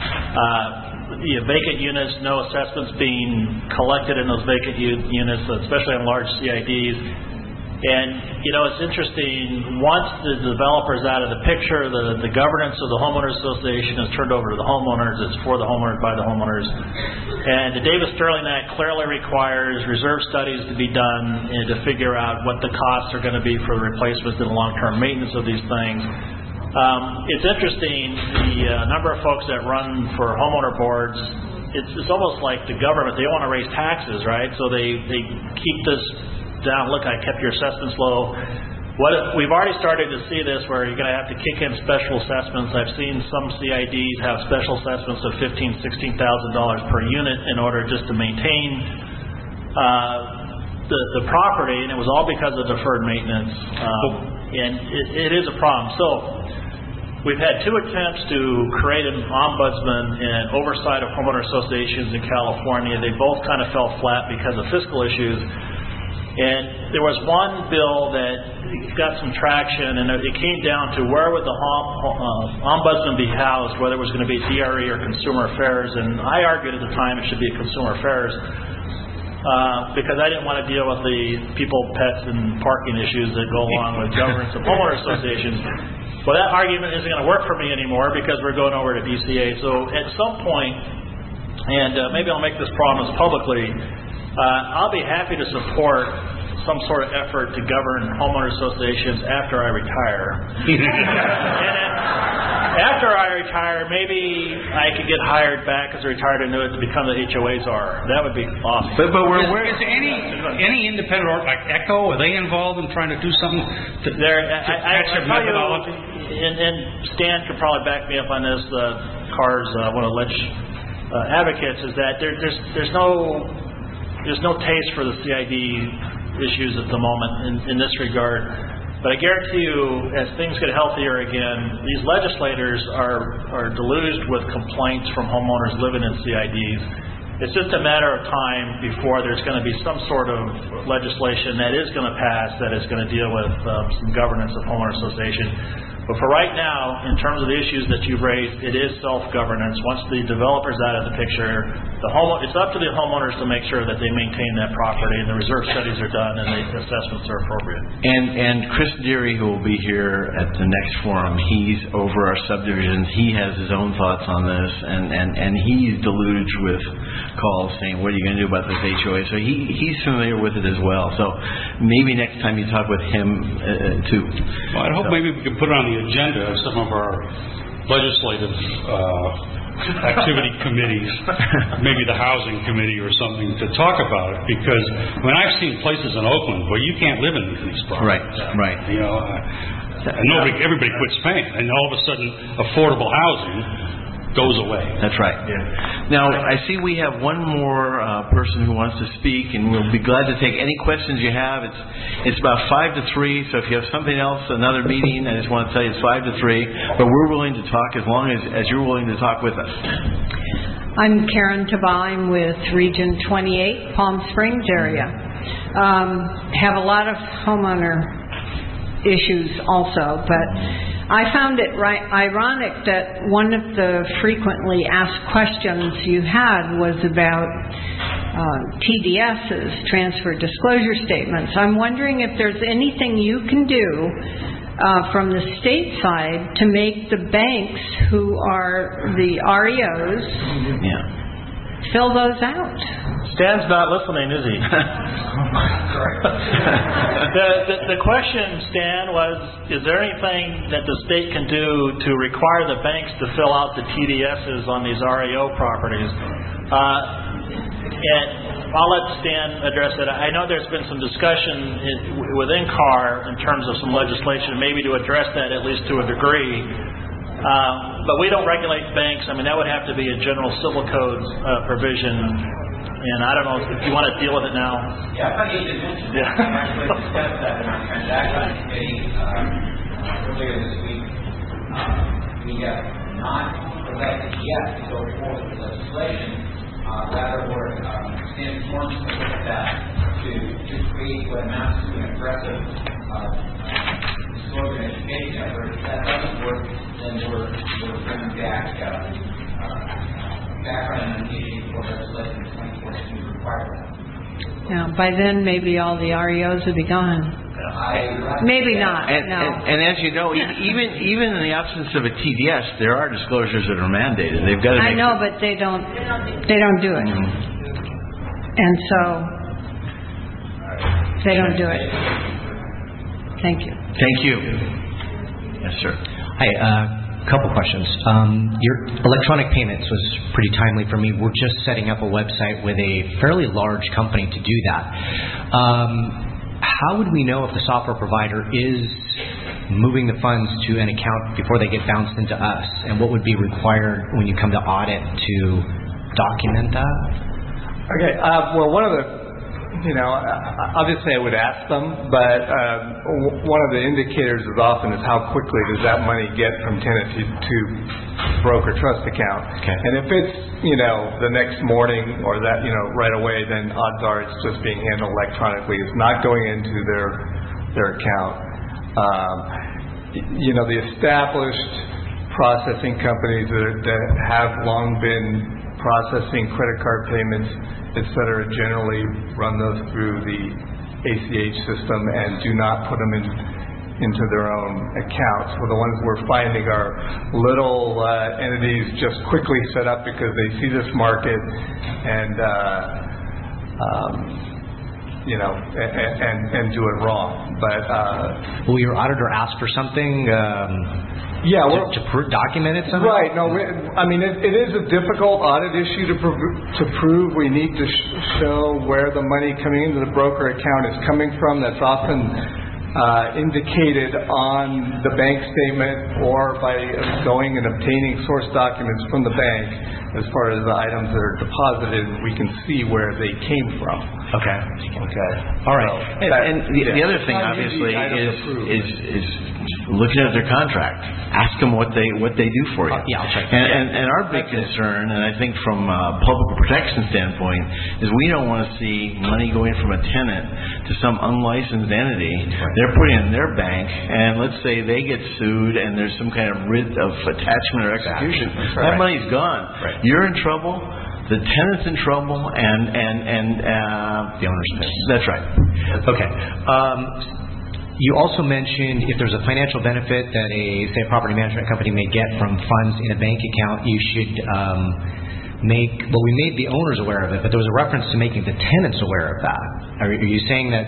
Uh, You know, vacant units, no assessments being collected in those vacant u- units, especially on large C I Ds. And, you know, it's interesting, once the developer's out of the picture, the, the governance of the homeowners association is turned over to the homeowners. It's for the homeowners, by the homeowners. And the Davis-Sterling Act clearly requires reserve studies to be done and to figure out what the costs are going to be for the replacement and long-term maintenance of these things. Um, it's interesting, the uh, number of folks that run for homeowner boards, it's, it's almost like the government, they want to raise taxes, right? So they, they keep this down. Look, I kept your assessments low. What if, we've already started to see this where you're going to have to kick in special assessments. I've seen some C I Ds have special assessments of fifteen thousand dollars, sixteen thousand dollars per unit in order just to maintain uh, the, the property, and it was all because of deferred maintenance. Um, and it, it is a problem. So we've had two attempts to create an ombudsman and oversight of homeowner associations in California. They both kind of fell flat because of fiscal issues. And there was one bill that got some traction, and it came down to where would the hom- uh, ombudsman be housed, whether it was going to be D R E or Consumer Affairs. And I argued at the time it should be Consumer Affairs uh, because I didn't want to deal with the people, pets, and parking issues that go along with governance of homeowner associations. Well, that argument isn't going to work for me anymore because we're going over to D C A. So at some point, and uh, maybe I'll make this promise publicly, Uh, I'll be happy to support some sort of effort to govern homeowner associations after I retire. And then after I retire, maybe I could get hired back as a retired annuitant to become the H O A czar. That would be awesome. But, but we're, is, is any any independent or like ECHO, are they involved in trying to do something to, there, to I, I, extra I tell methodology? You, and, and Stan could probably back me up on this. Uh, Cars, uh, one of the ledge uh, advocates, is that there, there's there's no There's no taste for the C I D issues at the moment in, in this regard. But I guarantee you, as things get healthier again, these legislators are, are deluged with complaints from homeowners living in C I Ds. It's just a matter of time before there's going to be some sort of legislation that is going to pass that is going to deal with um, some governance of homeowner association. But for right now, in terms of the issues that you've raised, it is self-governance. Once the developer's out of the picture, the home, it's up to the homeowners to make sure that they maintain that property and the reserve studies are done and the assessments are appropriate. And and Chris Deary, who will be here at the next forum, he's over our subdivisions. He has his own thoughts on this, and, and, and he's deluged with calls saying, what are you going to do about this H O A? So he, he's familiar with it as well. So maybe next time you talk with him uh, too. Well, I hope so. maybe we can put it on the agenda of some of our legislative uh, activity committees, maybe the housing committee or something, to talk about it. Because I mean, I've seen places in Oakland where you can't live in these properties. Right, right. You know, uh, and nobody, everybody quits paying, and all of a sudden, affordable housing goes away. That's right. Yeah. Now, I see we have one more uh, person who wants to speak, and we'll be glad to take any questions you have. It's it's about five to three, so if you have something else, another meeting, I just want to tell you it's five to three. But we're willing to talk as long as, as you're willing to talk with us. I'm Karen Taba. I'm with Region twenty-eight, Palm Springs area. Um, have a lot of homeowner issues also, but I found it right, ironic that one of the frequently asked questions you had was about uh, T D S's, transfer disclosure statements. I'm wondering if there's anything you can do uh, from the state side to make the banks who are the R E Os yeah. fill those out. Stan's not listening, is he? the, the, the question, Stan, was, is there anything that the state can do to require the banks to fill out the T D S's on these R E O properties? Uh, and I'll let Stan address it. I know there's been some discussion in, within C A R in terms of some legislation, maybe to address that at least to a degree. Uh, but we don't regulate banks. I mean, that would have to be a general civil code uh, provision. And I don't know if you want to deal with it now. Yeah, I need to mention yeah. that. We actually discussed that in our transaction committee uh, earlier this week. Uh, we have not elected yet to go forward with legislation. Uh, rather, we're um, in forms to look at that to, to create what amounts to an aggressive uh, disclosure and education effort. If that doesn't work, then we're, we're bringing back uh, uh, background indication for legislation in twenty fourteen to require that. Now, by then, maybe all the R E Os would be gone. Maybe not. And, no. and, and as you know, even even in the absence of a T D S, there are disclosures that are mandated. They've got to. I make know, but they don't. They don't do it. Mm-hmm. And so they don't do it. Thank you. Thank you. Yes, sir. Hi. Uh, couple questions. Um, your electronic payments was pretty timely for me. We're just setting up a website with a fairly large company to do that. Um, how would we know if the software provider is moving the funds to an account before they get bounced into us? And what would be required when you come to audit to document that? Okay. Uh, well, one of the you know, obviously I would ask them, but um, w- one of the indicators is often is how quickly does that money get from tenant to, to broker trust account. Okay. And if it's, you know, the next morning or that, you know, right away, then odds are it's just being handled electronically. It's not going into their their account. Um, you know, the established processing companies that, are, that have long been processing credit card payments, et cetera, generally run those through the A C H system and do not put them in into their own accounts. Well, the ones we're finding are little uh, entities just quickly set up because they see this market and uh, um, you know and, and and do it wrong. But uh, will your auditor ask for something? Um Yeah, to, well, to pr- document it somehow? Right. No, we, I mean, it, it is a difficult audit issue to, prov- to prove. We need to sh- show where the money coming into the broker account is coming from. That's often uh, indicated on the bank statement or by going and obtaining source documents from the bank as far as the items that are deposited. We can see where they came from. Okay. Okay. All right. And, and the, yeah. the other thing, obviously, is, is is looking at their contract. Ask them what they what they do for you. Uh, yeah, I'll check. And, and, and our big concern, and I think from a public protection standpoint, is we don't want to see money going from a tenant to some unlicensed entity. Right. They're putting it in their bank, and let's say they get sued, and there's some kind of writ of attachment or execution. Exactly. That Right. money's gone. Right. You're in trouble. The tenant's in trouble, and and and uh, the owner's pissed. That's right. Okay. Um, you also mentioned if there's a financial benefit that a say a property management company may get from funds in a bank account, you should um, make. Well, we made the owners aware of it, but there was a reference to making the tenants aware of that. Are, are you saying that?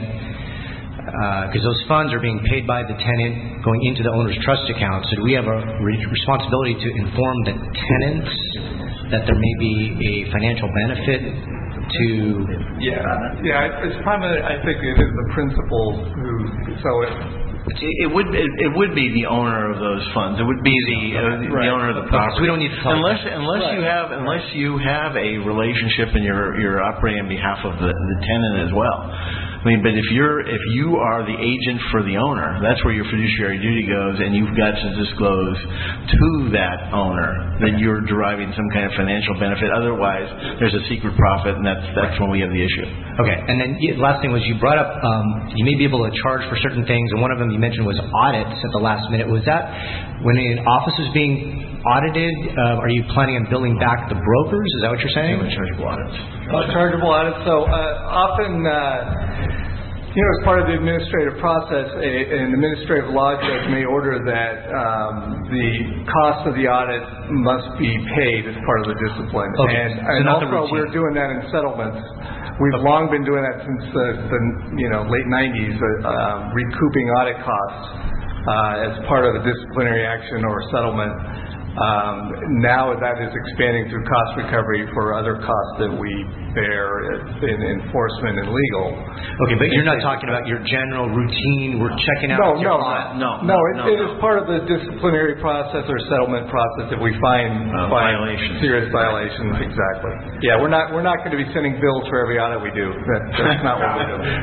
Because uh, those funds are being paid by the tenant going into the owner's trust account, so do we have a re- responsibility to inform the tenants that there may be a financial benefit to... Yeah, yeah. It's primarily, I think it is the principal who, so it... It would it, it would be the owner of those funds. It would be the uh, right. the owner of the property. So we don't need to talk unless about unless right. you have unless you have a relationship and you're you're operating on behalf of the, the tenant as well. I mean, but if you're if you are the agent for the owner, that's where your fiduciary duty goes, and you've got to disclose to that owner that you're deriving some kind of financial benefit. Otherwise, there's a secret profit, and that's that's when we have the issue. Okay, and then the last thing was you brought up um, you may be able to charge for certain things, and one of them you mentioned was audits at the last minute. Was that when an office is being audited? Uh, are you planning on billing back the brokers? Is that what you're saying? Chargeable audits. Uh, chargeable audits. So uh, often, uh, you know, as part of the administrative process, a, an administrative law judge may order that um, the cost of the audit must be paid as part of the discipline. Okay. And, So and not the also, routine. we're doing that in settlements. We've okay. long been doing that since the, the you know late nineties, uh, uh, recouping audit costs uh, as part of a disciplinary action or settlement. Um, now that is expanding through cost recovery for other costs that we bear in enforcement and legal. Okay, but you're not talking about your general routine. We're checking out. No, your no, audit. no, no. It, no, it no. is part of the disciplinary process or settlement process if we find, Uh, find violations. serious violations. Exactly. Yeah, we're not we're not going to be sending bills for every audit we do. That, that's not what we're doing.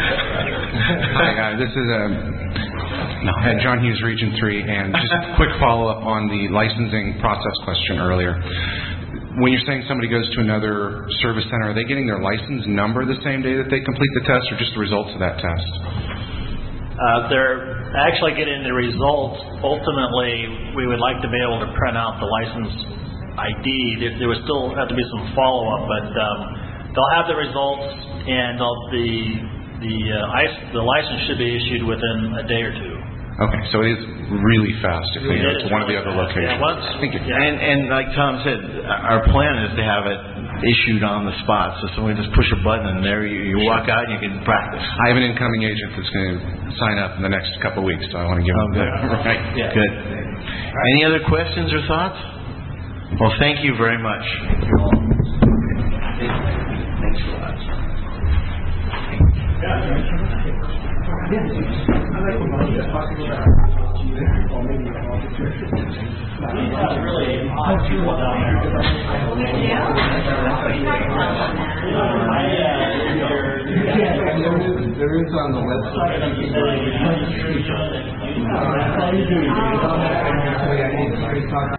Hi, guys. This is uh, no, uh, John Hughes, Region three, and just a quick follow-up on the licensing process question earlier. When you're saying somebody goes to another service center, are they getting their license number the same day that they complete the test, or just the results of that test? Uh, they're actually getting the results. Ultimately, we would like to be able to print out the license I D. There, there would still have to be some follow-up, but um, they'll have the results, and they'll, the the uh, ice, the license should be issued within a day or two. Okay, so it is really fast if they It go is to one of the really other fast. locations. Yeah, once, Thank you. yeah. And, and like Tom said, our plan is to have it issued on the spot. So someone just push a button and there you, you walk out and you can practice. I have an incoming agent that's going to sign up in the next couple of weeks, so I want to give Oh, him good. that. Right. Yeah. Good. Any other questions or thoughts? Well, thank you very much. Thank you all. Thanks for watching. Yeah. or maybe really odd people down there. There is on the website.